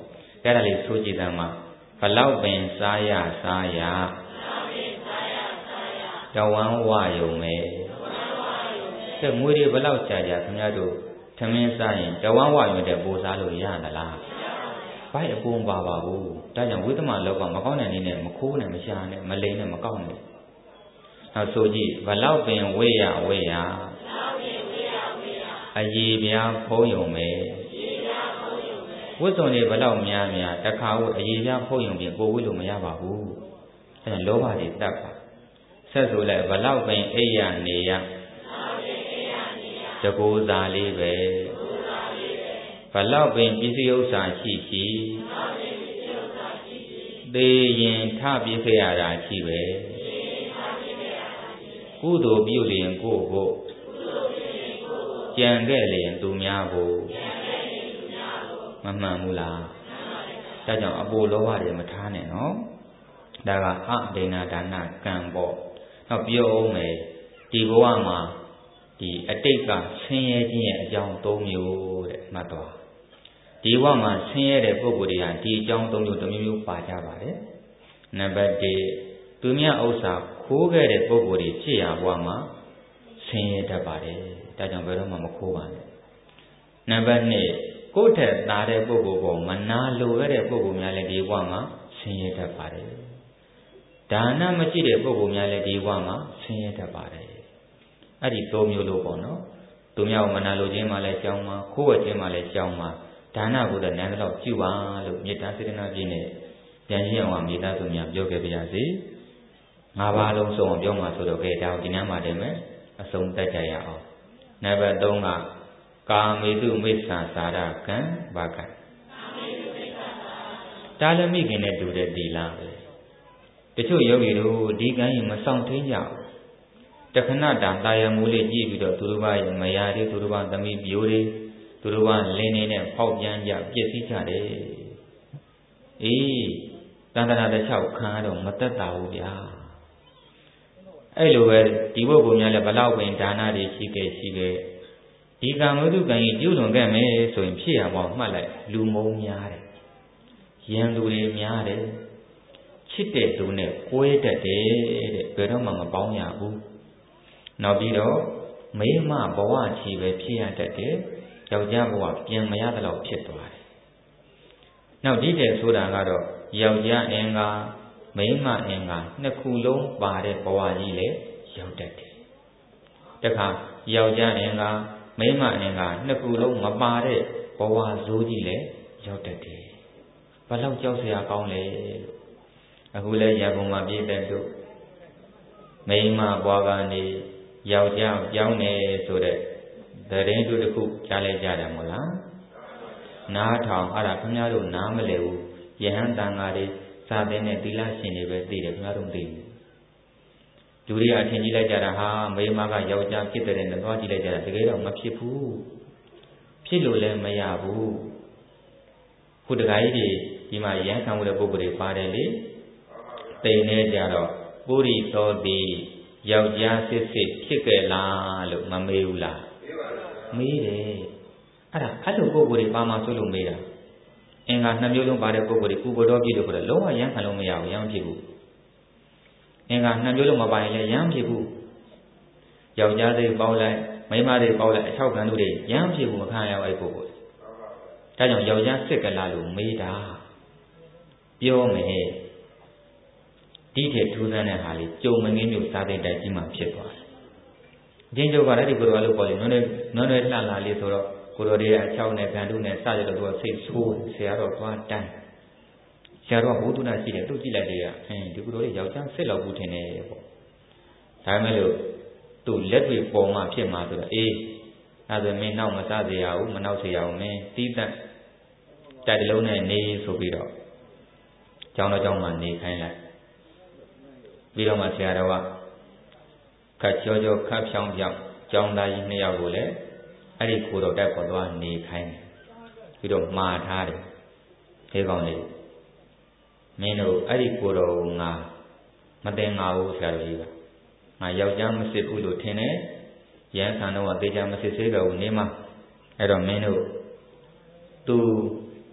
အဲ့ဒါလေးဆိုကြည့်တယ်မှာဘလောက်ပင်စားရစားရတဝမ်းဝယုံပဲတဲ့ငွေတွေဘလောက်ကြာကြာခင်ဗျားတို့သမင်းစားရင်တဝမ်းဝယုံတဲ့ပိုစားလို့ရသလားဘိုက်အပုံပါပါဘူးဒါကြောင့်ဝိသမလောကမကောင်းတဲ့နည်းနဲ့မခိုးနဲ့မရှာနဲ့မလိမ့်နဲ့မကောက်နဲ့နောက်ဆိုကြည့်ဘလောက်ပင်ဝေးရဝေးရအရေးပြားဖုံးယုံပဲဝတ်စုံတွေဘလောက်များများတခါဝတ်အရေးပြားဖုံးယုံပြင်ကိုဝတ်လို့မရပါဘူးအဲဒါလောဘတွေတတ်ပါဆက်ဆိုလိုက်ဘလောက်ပင်အိပ်ရနေရတကူစားလေးပဲဘလောက်ပင်ပစ္စည်းဥစ္စာရှိရှိသေရင်ထပြစ်ခဲ့ရတာရှိပဲကုသိုလ်ပြုလျင်ကိုယ့်ကိုကြံခဲ့လျင်သူများကိုမမှန်ဘူးလားဒါကြောင့်အပိုလောဘတွေမထားနဲ့နော်ဒါကအဒိဏဒါနကံပေါ့နောက်ပြောအောင်မယ်ဒီဘဝမှာဒီအတိတ်ကဆင်းရဲခြင်းရဲ့အကြောင်း၃မျိုးတဲ့မှတ်သွားဒီဘဝမှာဆင်းရဲတဲ့ပုဂ္ဂိုလ်တွေဟာဒီအကြောင်း၃မျိုးတစ်မျိုးမျိုးပါကြပါတယ်နံပါတ်၁သူများဥစ္စာခိုးခဲ့တဲ့ပုဂ္ဂိုလ်တွေဖြစ်ရာဘဝမှာဆင်းရဲတတ်ပါတယ်ဒါကြောင့်ဘယ်တော့မှမခိုးပါနဲ့နံပါတ်၂ကိုယ်ထက်သားတဲ့ပုဂ္ဂိုလ်ပေါ်မနာလိုရတဲ့ပုဂ္ဂိုလ်များလည်းဒီဘဝမှာဆင်းရဲတတ်ပါတယ်ဒါနမရှိတဲ့ပုဂ္ဂိုလ်များလည်းဒီဘဝမှာဆင်းရဲတတ်ပါတယ်အဲ့ဒီ၃မျိုးလို့ပေါ့နော်သူများကိုမနာလိုခြင်းမှလည်းကြောင်းပါခိုးဝှက်ခြင်းမှလည်းကြောင်းပါဒါနကိုလည်းနန်းတော့ပြုပါလို့မေတ္တာစေတနာပြည့်နဲ့ပြန်ရှင်းအောင်မေတ္တာဆိုများပြောခဲ့ပါရစေငါးပါးလုံးစုံအောင်ပြောမှာဆိုတော့ကဲဒါကိုဒီနေ့မှတည်းမယ်အဆုံးသတ်ကြရအောင်နံပါတ်၃ကကာမေတုမိစ္ဆာစာရကံဘာကံတာလမိခင်နဲ့တူတဲ့သီလပဲတချို့ယောဂီတို့ဒီကံရင်မဆောင်ထင်းကြဘူးတခဏတာတာယာမူလေးကြည့်ပြီးတော့သူတို့ဘာရဲ့မယားတွေသူတို့ဘာသမီးပြိုးတွေသူတို့ဘာလင်းနေနဲ့ဖောက်ပြန်ကြပြည့်စည်ကြတယ်အေးတန်တရာတစ်လျှောက်ခံရတော့မသက်သာဘူးဗျာအဲ့လိုပဲဒီဘုတ်ပုံများလည်းဘလောက်ပင်ဒါနတွေရှိခဲ့ရှိခဲ့ဒီကံဝိတုကံကြီးကျူးလွန်ခဲ့မယ်ဆိုရင်ဖြစ်ရပေါင်းမှတ်လိုက်လူမုံများတယ်ရန်သူတွေများတယ်ချစ်တဲ့သူနဲ့ကွဲတတ်တယ်တဲ့ဘယ်တော့မှမပေါင်းရဘူးနောက်ပြီးတော့မိမဘဝချီပဲဖြစ်ရတတ်တယ်ယောက်ျားဘဝပြန်မရတဲ့လောက်ဖြစ်သွားတယ်နောက်ဒီတဲ့ဆိုတာကတော့ယောက်ျားအင်္ဂါမိမအင်္ဂါနှစ်ခုလုံးပါတဲ့ဘဝကြီးလေရောက်တတ်တယ်တခါယောက်ျားအင်္ဂါမိမအင်္ဂါနှစ်ခုလုံးမပါတဲ့ဘဝဇိုးကြီးလည်းရောက်တတ်တယ်ဘလောက်ကြောက်စရာကောင်းလဲအခုလဲရပုံမှာပြည့်တဲ့တို့မိမဘွားကနေယောက်ျားပြောင်းနေဆိုတဲ့သတင်းတို့တစ်ခုကြားလိုက်ကြတယ်မို့လားနားထောင်အဲ့ဒါခင်ဗျားတို့နားမလဲဘူးယဟန်တန်ဃာတွေစာသင်တဲ့သီလရှင်တွေပဲသိတယ်ခင်ဗျားတို့သိဘူးလူတွေအထင်ကြီးလိုက်ကြတာဟာမိမကယောက်ျားဖြစ်တဲ့နဲ့သွားကြည့်လိုက်ကြတာတကယ်တော့မဖြစ်ဘူးဖြစ်လို့လည်းမရဘူးခုတခါကြီးဒီမှာရန်ခံမှုတဲ့ပုဂ္ဂိုလ်တွေပါတယ်လေတိမ်နေကြတော့ပုရိသောတိယောက်ျားစစ်စစ်ဖြစ်ကြလားလို့မမေးဘူးလားမေးတယ်အဲ့ဒါအဲ့လိုပုဂ္ဂိုလ်တွေပါမှဆိုလို့မေးတာအင်္ဂါနှစ်မျိုးလုံးပါတဲ့ပုဂ္ဂိုလ်တွေဥပဒေပြည့်လို့ခေါ်တယ်လုံးဝရန်ခံလို့မရဘူးရန်ဖြစ်ဘူးအင်္ဂါနှစ်မျိုးလုံးမပိုင်လည်းရမ်းဖြစ်ဘူးယောက်ျားတွေပေါက်လိုက်မိန်းမတွေပေါက်လိုက်အထောက်ခံတို့တွေရမ်းဖြစ်ဘူးမခံရဘူးအဲ့ပုဂ္ဂိုလ်ဒါကြောင့်ယောက်ျားစစ်ကလားလို့မေးတာပြောမယ်ဒီထက်ထူးဆန်းတဲ့ဟာလေးကြုံမငင်းမျိုးစားတဲ့တိုက်ကြီးမှဖြစ်သွားတယ်အချင်းချုပ်ကလည်းဒီကိုယ်တော်လို့ပေါ်လေနွမ်းနေနွမ်းနေလှလာလေးဆိုတော့ကိုယ်တော်တွေအချောင်းနဲ့ဗန်တုနဲ့စရတော့သူကစိတ်ဆိုးဆရာတော်သွားတန်းဆရာတော်ကဘုသူနာရှိတယ်သူကြည့်လိုက်တယ်ကအင်းဒီကုတော်လေးယောက်ျားစစ်လောက်ဘူးထင်တယ်ပေါ့ဒါပေမဲ့လို့သူ့လက်တွေပေါ်မှဖြစ်မှာဆိုတော့အေးအဲ့ဒါမင်းနောက်မစစေရဘူးမနောက်စေရဘူးမင်းတီးတန့်တိုက်တလုံးနဲ့နေဆိုပြီးတော့ကျောင်းတော်ကျောင်းမှာနေခိုင်းလိုက်ပြီးတော့မှဆရာတော်ကခတ်ကြောကြောခတ်ဖြောင်းဖြောင်းကျောင်းသားကြီးနှစ်ယောက်ကိုလည်းအဲ့ဒီကိုတော်တက်ပေါ်သွားနေခိုင်းတယ်ပြီးတော့မှားထားတယ်ဒီကောင်လေးမင်းတို့အဲ့ဒီကိုတော်ငါမတင်ငါဘူးဆရာတော်ကြီးကငါယောက်ျားမစစ်ဘူးလို့ထင်တယ်ရန်ဆန်တော့တေချာမစစ်သေးတော့ဘူးနေမှာအဲ့တော့မင်းတို့သူ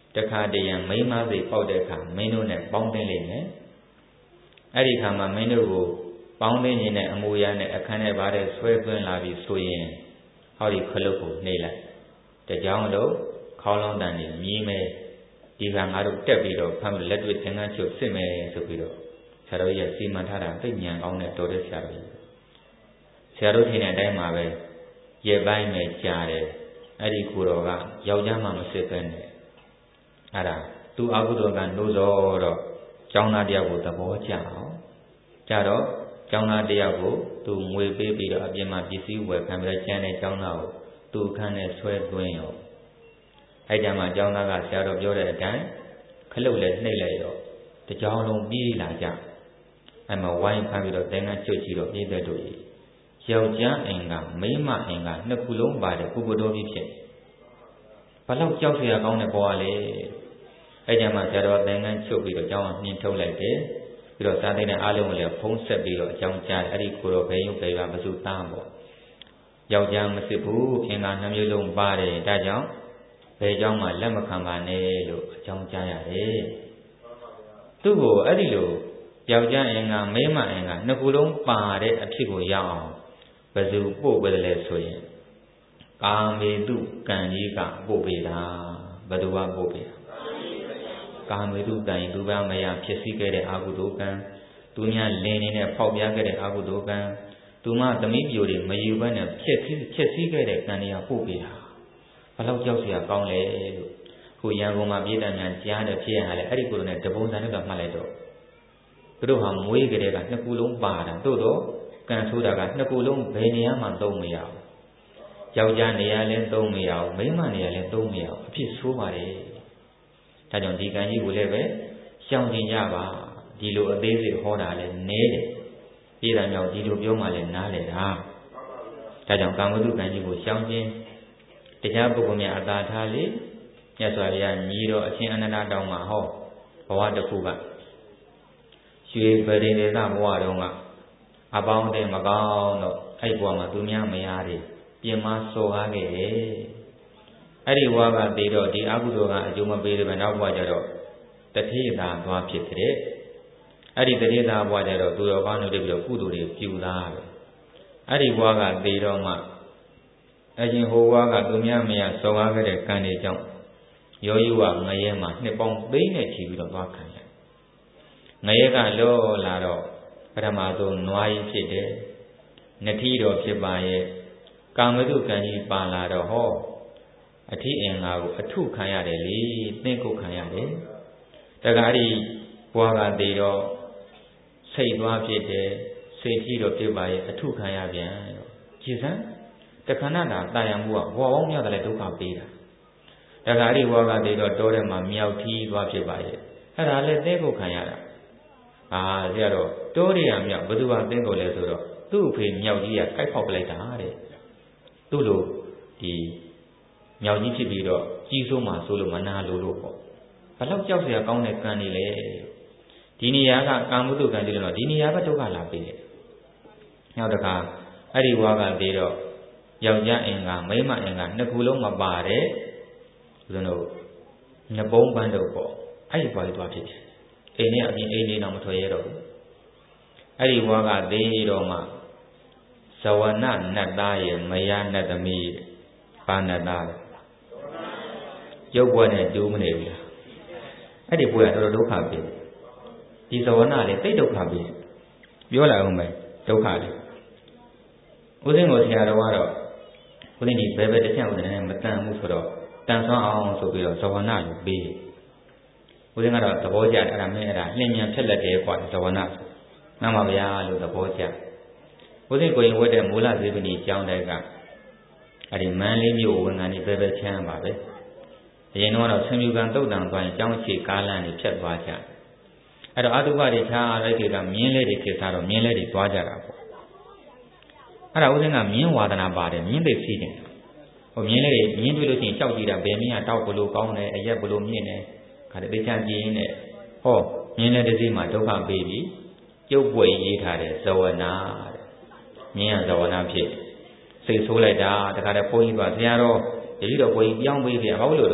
တခါတည်းရန်မိမစိတ်ပေါက်တဲ့အခါမင်းတို့နဲ့ပေါင်းသိလိမ့်မယ်အဲ့ဒီခါမှာမင်းတို့ကိုပေါင်းသိနေတဲ့အမူအရာနဲ့အခန်းထဲပါတဲ့ဆွဲသွင်းလာပြီးဆိုရင်ဟောဒီခလုတ်ကိုနှိပ်လိုက်တကြောင်လို့ခေါင်းလုံးတန်နေမြည်မယ်ဒီကငါတို့တက်ပြီးတော့ဖမ်းပြီးလက်တွေ့သင်္ကန်းချုပ်စစ်မယ်ဆိုပြီးတော့ဆရာတော်ကြီးကစီမံထားတာသိဉာဏ်ကောင်းတဲ့တော်တဲ့ဆရာတော်ကြီးဆရာတို့ထင်တဲ့အတိုင်းမှာပဲရေပိုင်းနဲ့ကြားတယ်အဲ့ဒီကိုတော်ကယောက်ျားမှမစစ်ပဲနဲ့အဲ့ဒါသူအကုသိုလ်ကနိုးစောတော့ကျောင်းသားတယောက်ကိုသဘောကျအောင်ကြတော့ကျောင်းသားတယောက်ကိုသူငွေပေးပြီးတော့အပြင်မှာပစ္စည်းဝယ်ခံပြီးကျန်တဲ့ကျောင်းသားကိုသူအခန်းနဲ့ဆွဲသွင်းရောအဲ့ကြမှာကျောင်းသားကဆရာတော်ပြောတဲ့အတိုင်းခလုတ်လည်းနှိပ်လိုက်ရောတကြောင်လုံးပြေးလာကြအဲ့မှာဝိုင်းဖမ်းပြီးတော့သင်္ကန်းကျွတ်ကြည့်တော့ပြည့်တဲ့တို့ကြီးယောက်ျားအင်္ဂါမိန်းမအင်္ဂါနှစ်ခုလုံးပါတယ်ပုဂ္ဂိုလ်တော်ကြီးဖြစ်ဘလောက်ကြောက်เสียကောင်းတဲ့ဘောကလေအဲ့ကြမှာဆရာတော်သင်္ကန်းချုပ်ပြီးတော့ကျောင်းကနှင်းထုတ်လိုက်တယ်ပြီးတော့စားတဲ့အားလုံးကိုလည်းဖုံးဆက်ပြီးတော့အကြောင်းကြားအဲ့ဒီကိုတော့ဘယ်ရုပ်ဘယ်ပါမစုသားပေါ့ယောက်ျားမစစ်ဘူးအင်္ဂါနှမျိုးလုံးပါတယ်ဒါကြောင့်ဘယ်ကြောင့်မှလက်မခံပါနဲ့လို့အကြောင်းကြားရတယ်သူ့ကိုအဲ့ဒီလိုယောက်ျားအင်္ဂါမိန်းမအင်္ဂါနှစ်ခုလုံးပါတဲ့အဖြစ်ကိုရအောင်ဘယ်သူပို့ပေးတယ်လဲဆိုရင်ကာမေတုကံကြီးကပို့ပေးတာဘယ်သူကပို့ပေးတာကာမေတုကံသူကမရဖြစ်စည်းခဲ့တဲ့အာဟုတုကံသူများလင်းနေတဲ့ဖောက်ပြားခဲ့တဲ့အာဟုတုကံသူမသမီးပြိုတွေမယူဘဲနဲ့ဖြစ်စည်းဖြစ်စည်းခဲ့တဲ့ကံတွေကပို့ပေးတာဘယ်လောက်ကြောက်စရာကောင်းလဲလို့ခုရန်ကုန်မှာပြည်တော်များကြားတဲ့ဖြစ်ရတာလေအဲ့ဒီကိုယ်နဲ့တပုံစံနဲ့တော့မှတ်လိုက်တော့သူတို့ဟာမွေးကြတဲ့ကနှစ်ခုလုံးပါတာသို့တော့ကံဆိုးတာကနှစ်ခုလုံးဘယ်နေရာမှသုံးမရဘူးယောက်ျားနေရာလည်းသုံးမရဘူးမိန်းမနေရာလည်းသုံးမရဘူးအဖြစ်ဆိုးပါတယ်ဒါကြောင့်ဒီကံကြီးကိုလည်းပဲရှောင်ကျင်ကြပါဒီလိုအသေးစိတ်ဟောတာလည်းနည်းတယ်ပြည်တော်များဒီလိုပြောမှလည်းနားလေတာဒါကြောင့်ကာမတုကံကြီးကိုရှောင်ကျင်တရားပုဂ္ဂိုလ်များအသာထားလေမြတ်စွာဘုရားညီတော်အရှင်အနန္ဒတောင်မှာဟောဘဝတစ်ခုကရွှေပရိဒေသဘဝတုန်းကအပေါင်းအသင်းမကောင်းတော့အဲ့ဘဝမှာသူများမယားတွေပြင်မစော်ကားခဲ့တယ်အဲ့ဒီဘဝကတည်တော့ဒီအကုသိုလ်ကအကျိုးမပေးတဲ့နောက်ဘဝကျတော့တတိယသာသွားဖြစ်တဲ့အဲ့ဒီတတိယသာဘဝကျတော့သူတော်ကောင်းတို့ပြီးတော့ကုသိုလ်တွေပြုသားတယ်အဲ့ဒီဘဝကတည်တော့မှအရင်ဟိုဘဝကသူများမယားစော်ကားခဲ့တဲ့ကံတွေကြောင့်ယောယုဝငရဲမှာနှစ်ပေါင်းသိန်းနဲ့ချီပြီးတော့သွားခံရငရဲကလောလာတော့ပထမဆုံးနွားကြီးဖြစ်တယ်နထီတော်ဖြစ်ပါရဲ့ကာမတုကံကြီးပါလာတော့ဟောအထီးအင်္ဂါကိုအထုခံရတယ်လေသင်္ကုတ်ခံရတယ်တခါအဲ့ဒီဘွားကသေးတော့စိတ်သွားဖြစ်တယ်စိတ်ကြီးတော့ဖြစ်ပါရဲ့အထုခံရပြန်တော့ကြည်စမ်းတခဏတာတာယာမှုကဘွားပေါင်းများတယ်ဒုက္ခပေးတာတခါအဲ့ဒီဘွားကသေးတော့တောထဲမှာမြောက်ထီးသွားဖြစ်ပါရဲ့အဲ့ဒါလည်းသင်္ကုတ်ခံရတာအာဆရာတော့တိုးရရမြောက်ဘယ်သူကသင်္ကုတ်လဲဆိုတော့သူ့အဖေမြောက်ကြီးကကိုက်ဖောက်ပလိုက်တာတဲ့သူ့လိုဒီမြောက်ကြီးဖြစ်ပြီးတော့ကြီးစိုးမှဆိုလို့မနာလို့လို့ပေါ့ဘလောက်ကြောက်စရာကောင်းတဲ့ကံတွေလဲဒီနေရာကကာမုတ္တကံတွေတော့ဒီနေရာကဒုက္ခလာပေးတယ်နောက်တစ်ခါအဲ့ဒီဝါကသေးတော့ယောက်ျားအင်္ဂါမိန်းမအင်္ဂါနှစ်ခုလုံးမပါတဲ့ဦးဇင်းတို့ငပုံးပန်းတို့ပေါ့အဲ့ဒီဘွားကြီးသွားဖြစ်တယ်အိမ်နဲ့အပြင်အိမ်လေးတော့မထွက်ရတော့ဘူးအဲ့ဒီဘွားကသေးတော့မှဇဝနနတ်သားရဲ့မယားနတ်သမီးပါနတ်သားရုပ်ဘွားနဲ့တူးမနေဘူးလားအဲ့ဒီဘွားကတော်တော်ဒုက္ခပေးဒီဇဝနလည်းသိဒုက္ခပေးပြောလာအောင်မယ်ဒုက္ခလေဦးစင်းကိုဆရာတော်ကတော့ဦးစင်းဒီဘယ်ဘယ်တစ်ချက်ဦးစင်းနဲ့မတန်ဘူးဆိုတော့တန်ဆွမ်းအောင်ဆိုပြီးတော့ဇဝနကိုပေးဦးစင်းကတော့သဘောကျတယ်အဲ့ဒါမင်းအဲ့ဒါလျင်မြန်ဖြက်လက်တယ်ကွာဇဝနမှန်ပါဗျာလို့သဘောကျဦးစင်းကိုရင်ဝတ်တဲ့မူလဇေပနီကျောင်းတိုက်ကအဲ့ဒီမန်းလေးမျိုးဝန်ခံနေပဲပဲချမ်းပါပဲအရင်တော့ဆံမြူကန်တုတ်တံသွားရင်ကျောင်းချီကားလမ်းတွေဖြတ်သွားကြအဲ့တော့အတုပတွေခြားလိုက်တွေကမြင်းလေးတွေဖြစ်သွားတော့မြင်းလေးတွေသွားကြတာပေါ့အဲ့ဒါဦးစင်းကမြင်းဝါဒနာပါတယ်မြင်းသိစီးတယ်ဟိုမြင်းလေးတွေမြင်းတွေ့လို့ရှိရင်ကြောက်ကြည့်တာဘယ်မြင်းကတောက်ဘလို့ကောင်းတယ်အရက်ဘလို့မြင့်တယ်ခါတဲ့တေချာကြည့်ရင်လည်းဟောမြင်းလေးတစ်စီးမှာဒုက္ခပေးပြီးကျုပ်ပွေရေးထားတယ်ဇဝနာတဲ့မြင်းကဇဝနာဖြစ်စိတ်ဆိုးလိုက်တာတခါတည်းဘုန်းကြီးကဆရာတော်တတိတော်ဘုန်းကြီးပြောင်းပေးပြဘာလို့လို့ဟာ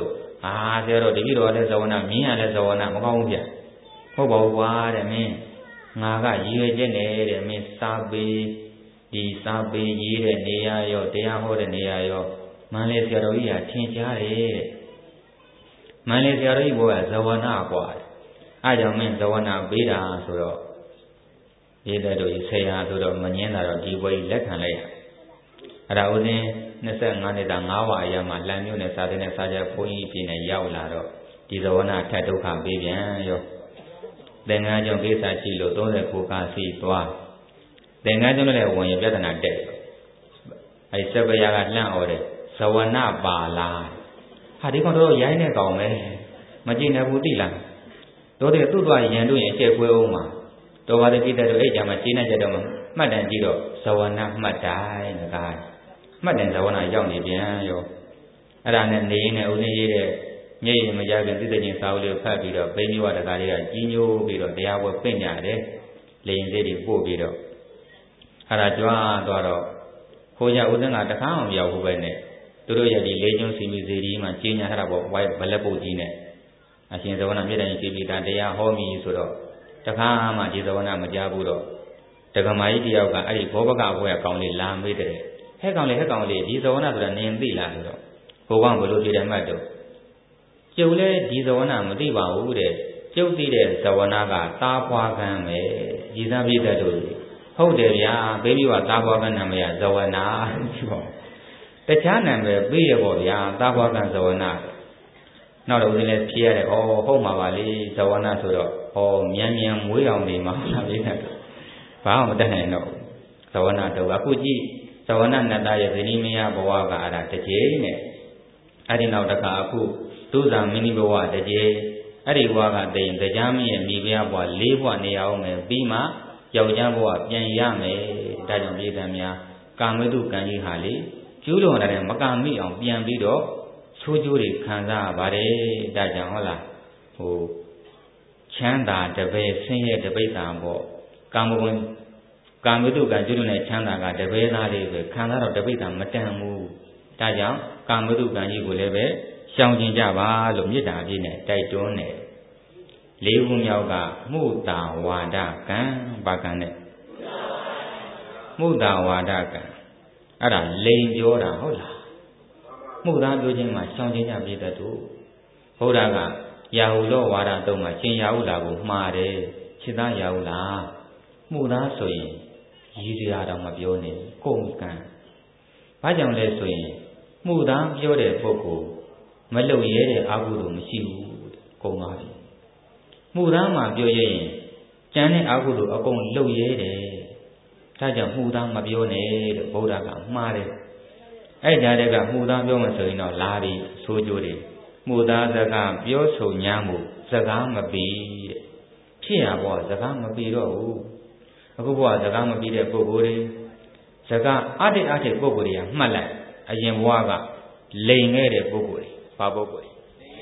အာဆရာတော်တပည့်တော်လည်းဇဝနာမင်းကလည်းဇဝနာမကောင်းဘူးဗျဟုတ်ပါဘူးကွာတဲ့မင်းငါကရည်ရွယ်ချက်နဲ့တဲ့မင်းစာပေဒီစာပေရေးတဲ့နေရာရောတရားဟောတဲ့နေရာရောမန္တလေးဆရာတော်ကြီးကထင်ရှားတယ်တဲ့မန္တလေးဆရာတော်ကြီးဘောကဇဝနာကွာအားကြောင့်မင်းဇဝနာပေးတာဆိုတော့ရေးတဲ့တို့ဆရာဆိုတော့မငင်းတာတော့ဒီဘွဲကြီးလက်ခံလိုက်ရအဲ့ဒါဦးဇင်းနှစ်ငါးနှစ်တာငါးဝါအရာမှာလမ်းမျိုးနဲ့စာတဲ့နဲ့စာကြဘုန်းကြီးပြည်နဲ့ရောက်လာတော့ဒီဇဝနာထက်ဒုက္ခပေးပြန်ရောသင်္ကန်းကြောင့်ကိစ္စရှိလို့သုံးဆယ်ကိုကာစီသွားသင်္ကန်းကြောင့်လည်းဝင်ရပြဿနာတက်အဲစပရာကလှန့်អော်တယ်ဇဝနာပါလားဟာဒီကောင်တော့ရိုင်းနေကောင်ပဲမကြည့်နိုင်ဘူးသိလားတို့တဲ့သူ့သွားရန်တို့ရင်အကျက်ကွဲအောင်မှာတော်ပါတဲ့ကိစ္စတို့အဲ့ကြမှာရှင်းနေကြတော့မှတ်တန်ကြည့်တော့ဇဝနာမှတ်တိုင်းငကားမှတ်တယ်ဇဝနာရောက်နေပြန်ရောအဲ့ဒါနဲ့နေနေဦးနေရတဲ့ညရင်မကြခင်သိတဲ့ချင်းစာအုပ်လေးကိုဖတ်ပြီးတော့ဘိန်းမျိုးဝတကားလေးကကြီးညိုးပြီးတော့တရားပွဲပြင့်ကြတယ်လေရင်သေးတွေပို့ပြီးတော့အဲ့ဒါကြွားသွားတော့ခိုးကြဦးစင်းကတခါမှမရောက်ဘူးပဲနဲ့သူတို့ရဲ့ဒီလေးကျွန်းစီမီစီဒီမှာကျင်းညာထားတာပေါ့ဝိုင်းဘလက်ပုတ်ကြီးနဲ့အရှင်ဇဝနာမြေတိုင်ရှိပြီးတရားဟောမိဆိုတော့တခါမှဒီဇဝနာမကြားဘူးတော့တက္ကမကြီးတယောက်ကအဲ့ဒီဘောဘကဘွဲအကောင်လေးလာမေးတယ်ဟဲ့ကောင်လေးဟဲ့ကောင်လေးဒီဇဝနာဆိုတာနင်သိလားဆိုတော့ဘိုးကောင်ဘယ်လိုပြည်တယ်မှတ်တော့ကျုပ်လည်းဒီဇဝနာမသိပါဘူးတဲ့ကျုပ်သိတဲ့ဇဝနာကသားဖွားကန်းပဲရည်စားပြည့်တဲ့တို့ဟုတ်တယ်ဗျာဘေးပြီးကသားဖွားကန်းနာမည်ဇဝနာပြောတခြားနာမည်ပြီးရပေါ့ဗျာသားဖွားကန်းဇဝနာနောက်တော့ဦးဇင်းလည်းဖြေရတယ်ဩဟုတ်မှာပါလေဇဝနာဆိုတော့ဩမြန်မြန်မွေးအောင်နေမှာလားပြည့်တဲ့ဘာမှမတတ်နိုင်တော့ဇဝနာတော့အခုကြည့်ဇဝနာနတ္တရဲ့ဗိနိမယဘဝကအဲ့ဒါတကြေနဲ့အဲ့ဒီနောက်တခါအခုဒုဇာမိနိဘဝတကြေအဲ့ဒီဘဝကတိန်တရားမင်းရဲ့မိဖုရားဘဝ၄ဘဝနေရအောင်မယ်ပြီးမှယောက်ျားဘဝပြန်ရမယ်ဒါကြောင့်ပြည်သူများကာမတုကံကြီးဟာလေကျူးလွန်တဲ့မကာမိအောင်ပြန်ပြီးတော့ချိုးချိုးတွေခံစားရပါတယ်ဒါကြောင့်ဟုတ်လားဟိုချမ်းသာတပည့်ဆင်းရဲတပိဋ္ဌာန်ပေါ့ကာမဂုဏ်ကာမတုကံကျူးလွန်တဲ့ချမ်းသာကတပည့်သားလေးပဲခံစားတော့တပိဋ္ဌာန်မတန်ဘူးဒါကြောင့်ကာမတုကံကြီးကိုလည်းပဲရှောင်ကျင်ကြပါလို့မေတ္တာအပြည့်နဲ့တိုက်တွန်းတယ်လေးခုမြောက်ကမှုတာဝါဒကံဘာကံနဲ့မှုတာဝါဒကံအဲ့ဒါလိန်ပြောတာဟုတ်လားမှုသားပြောခြင်းမှာရှောင်ကျင်ကြပြည့်တဲ့သူဘုရားကရာဟုလောဝါဒတုံးမှာရှင်ရာဟုလာကိုမှားတယ်ခြေသားရာဟုလာမှုသားဆိုရင်ရည်စရာတော့မပြောနဲ့ကုန်ကံဘာကြောင့်လဲဆိုရင်မှုသားပြောတဲ့ပုဂ္ဂိုလ်မလုံရဲတဲ့အာဟုလို့မရှိဘူးကုန်ပါပြီမှုသားမှာပြောရရင်ကျန်တဲ့အာဟုလို့အကုန်လုံရဲတယ်ဒါကြောင့်မှုသားမပြောနဲ့လို့ဘုရားကမှားတယ်အဲ့ကြားတဲ့ကမှုသားပြောမှဆိုရင်တော့လာပြီးဆိုးကြိုးတယ်မှုသားစကားပြောဆိုညမ်းမှုစကားမပြီးတဲ့ဖြစ်ရပေါ့စကားမပြီးတော့ဘူးအခုဘဝစကားမပြီးတဲ့ပုဂ္ဂိုလ်တွေစကားအတိတ်အထိတ်ပုဂ္ဂိုလ်တွေကမှတ်လိုက်အရင်ဘဝကလိန်ခဲ့တဲ့ပုဂ္ဂိုလ်တွေဘာပုဂ္ဂိုလ်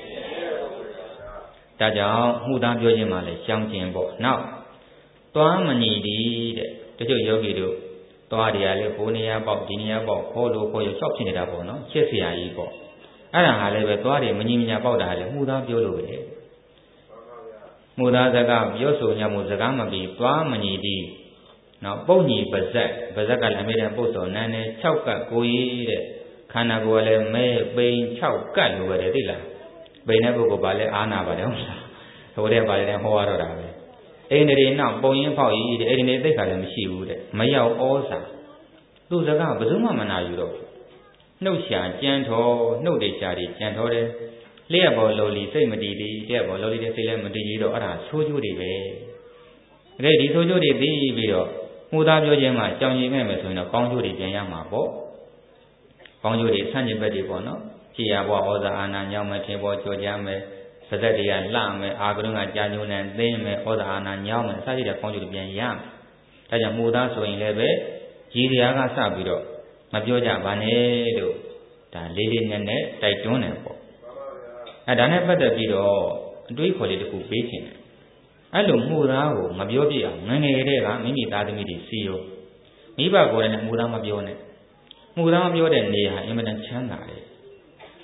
တွေဒါကြောင့်မှုသားပြောခြင်းမှလည်းရှောင်ကျင်ပေါ့နောက်သွားမညီဒီတဲ့တချို့ယောဂီတို့သွားတရားလေးဟိုနေရာပေါက်ဒီနေရာပေါက်ခေါ်လို့ခေါ်ရချောက်ဖြစ်နေတာပေါ့နော်ရှစ်ဆရာကြီးပေါ့အဲ့ဒါဟာလည်းပဲသွားတယ်မညီမညာပေါက်တာလည်းမှုသားပြောလို့ပဲမှုသားစကားပြောဆိုညမှုစကားမပြီးသွားမညီဒီနောက်ပုတ်ညီပါဇက်ပါဇက်ကလည်းအမြဲတမ်းပုတ်စော်နန်းနဲ့၆ကတ်ကိုကြီးတဲ့ခန္ဓာကိုယ်ကလည်းမဲပိန်၆ကတ်လိုပဲသိလားပိန်တဲ့ပုဂ္ဂိုလ်ပါလဲအာနာပါတယ်ဟုတ်လားဟိုတဲ့ပါလဲဟောရတော့တာပဲအိန္ဒြေနောက်ပုံရင်ဖောက်ကြီးတဲ့အိန္ဒြေသိက္ခာလည်းမရှိဘူးတဲ့မရောက်ဩစာသူစကားဘယ်သူမှမနာယူတော့နှုတ်ရှာကြမ်းထောနှုတ်တွေရှာတွေကြမ်းထောတယ်လျှက်ပေါ်လော်လီစိတ်မတည်သေးတဲ့ပေါ်လော်လီတဲ့စိတ်လည်းမတည်သေးတော့အဲ့ဒါဆိုးကျိုးတွေပဲဒါဒီဆိုးကျိုးတွေသိပြီးတော့မှုသားပြောခြင်းမှာကြောင်ရင်ခဲ့မယ်ဆိုရင်တော့ကောင်းကျိုးတွေပြန်ရမှာပေါ့ကောင်းကျိုးတွေဆန့်ကျင်ဘက်တွေပေါ့နော်ခြေရဘွားဩဇာအာဏာညောင်းမယ်ထင်ပေါ်ကြော်ကြမယ်စသက်တွေကလှမယ်အာကရုံကကြာညိုနဲ့သိမ်းမယ်ဩဇာအာဏာညောင်းမယ်စသဖြင့်ကောင်းကျိုးတွေပြန်ရမယ်ဒါကြောင့်မှုသားဆိုရင်လည်းပဲရည်တရားကစပြီးတော့မပြောကြပါနဲ့လို့ဒါလေးလေးနက်နက်တိုက်တွန်းတယ်ပေါ့အဲဒါနဲ့ပတ်သက်ပြီးတော့အတွေးခေါ်လေးတစ်ခုပေးခြင်းတယ်အဲ့လိုမှုသားကိုမပြောပြအောင်ငငယ်တဲ့ကမိမိသားသမီးတွေစီရောမိဘကိုယ်နဲ့မှုသားမပြောနဲ့မှုသားမပြောတဲ့နေဟာအင်မတန်ချမ်းသာတယ်ဘ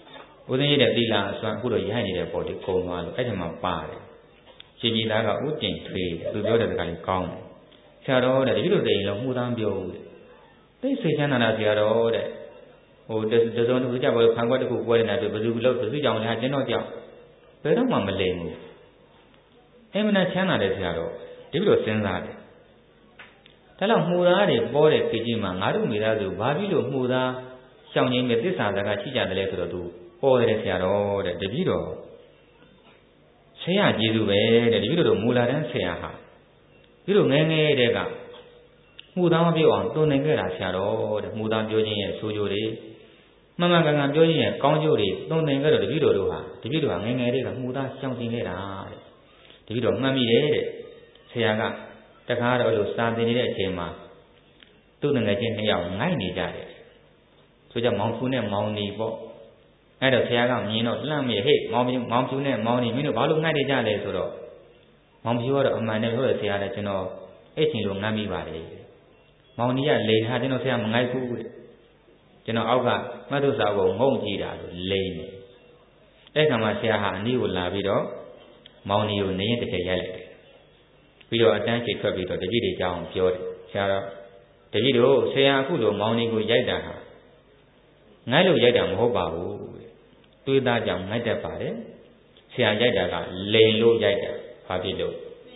ဦးသိန်းရဲ့သီလအစွမ်းအခုတော့ရဟန်းနေတဲ့ပေါ်ဒီကုံသွားလို့အဲ့ဒီမှာပါတယ်ရှင်ကြီးသားကဥကျင်ထွေးသူပြောတဲ့တခါလေးကောင်းတယ်ဆရာတော်တဲ့ဒီလိုတိန်လုံးမှုသားပြောဦးတဲ့သိစိတ်ချမ်းသာတာဆရာတော်တဲ့ဟိုတစုံတစ်ခုကြပါလို့ခံွက်တစ်ခုပွဲနေတာတွေ့ဘယ်သူလို့ဘယ်သူကြောင့်လဲကျွန်တော်ကြောင့်ဘယ်တော့မှမလိမ်ဘူးအမှန်တချမ်းသာတယ်ဆရာတော်ဒီလိုစဉ်းစားတယ်ဒါတော့မှုသားတွေပေါ်တဲ့ခေကြီးမှာငါတို့မိသားစုဘာဖြစ်လို့မှုသားရှောင်ခြင်းပဲသစ္စာစကားရှိကြတယ်လဲဆိုတော့သူပေါ်တယ်ဆရာတော်တဲ့တပည့်တော်ဆရာကျေးဇူးပဲတဲ့တပည့်တော်မူလာတန်းဆရာဟာဒီလိုငယ်ငယ်တဲ့ကမှုသားမပြောအောင်တုံနေခဲ့တာဆရာတော်တဲ့မှုသားပြောခြင်းရဲ့ဆိုးကျိုးတွေမှန်မှန်ကန်ကန်ပြောခြင်းရဲ့ကောင်းကျိုးတွေတုံနေခဲ့တော့တပည့်တော်တို့ဟာတပည့်တော်ဟာငယ်ငယ်တဲ့ကမှုသားရှောင်ခြင်းခဲ့တာတဲ့တပည့်တော်မှတ်မိတယ်တဲ့ဆရာကတခါတော့လို့စာသင်နေတဲ့အချိန်မှာသူ့ငယ်ချင်းနှစ်ယောက်ငိုက်နေကြတယ်ဆိုကြမောင်ဖူးနဲ့မောင်နီပေါ့အဲ့တော့ဆရာကမြင်တော့လှမ်းမြေဟေ့မောင်မောင်ဖူးနဲ့မောင်နီမင်းတို့ဘာလို့ငိုက်နေကြလဲဆိုတော့မောင်ဖူးကတော့အမှန်နဲ့ပြောတယ်ဆရာလည်းကျွန်တော်အဲ့ချိန်လိုငမ်းမိပါတယ်မောင်နီကလိန်ဟာကျွန်တော်ဆရာမငိုက်ဘူးတဲ့ကျွန်တော်အောက်ကမှတ်သူစာကိုငုံကြည့်တာလို့လိန်နေအဲ့ခါမှာဆရာဟာအနည်းကိုလာပြီးတော့မောင်နီကိုနေရင်တစ်ချက်ရိုက်လိုက်တယ်ပြီးတော့အတန်းချိန်ထွက်ပြီးတော့တပည့်တွေကြောင်းပြောတယ်ဆရာတော့တပည့်တို့ဆရာအခုလိုမောင်နီကိုရိုက်တာဟာငိုက်လို့ရိုက်တာမဟုတ်ပါဘူးတွေးသားကြောင့်ငိုက်တတ်ပါတယ်ဆရာရိုက်တာကလိန်လို့ရိုက်တာဘာဖြစ်လို့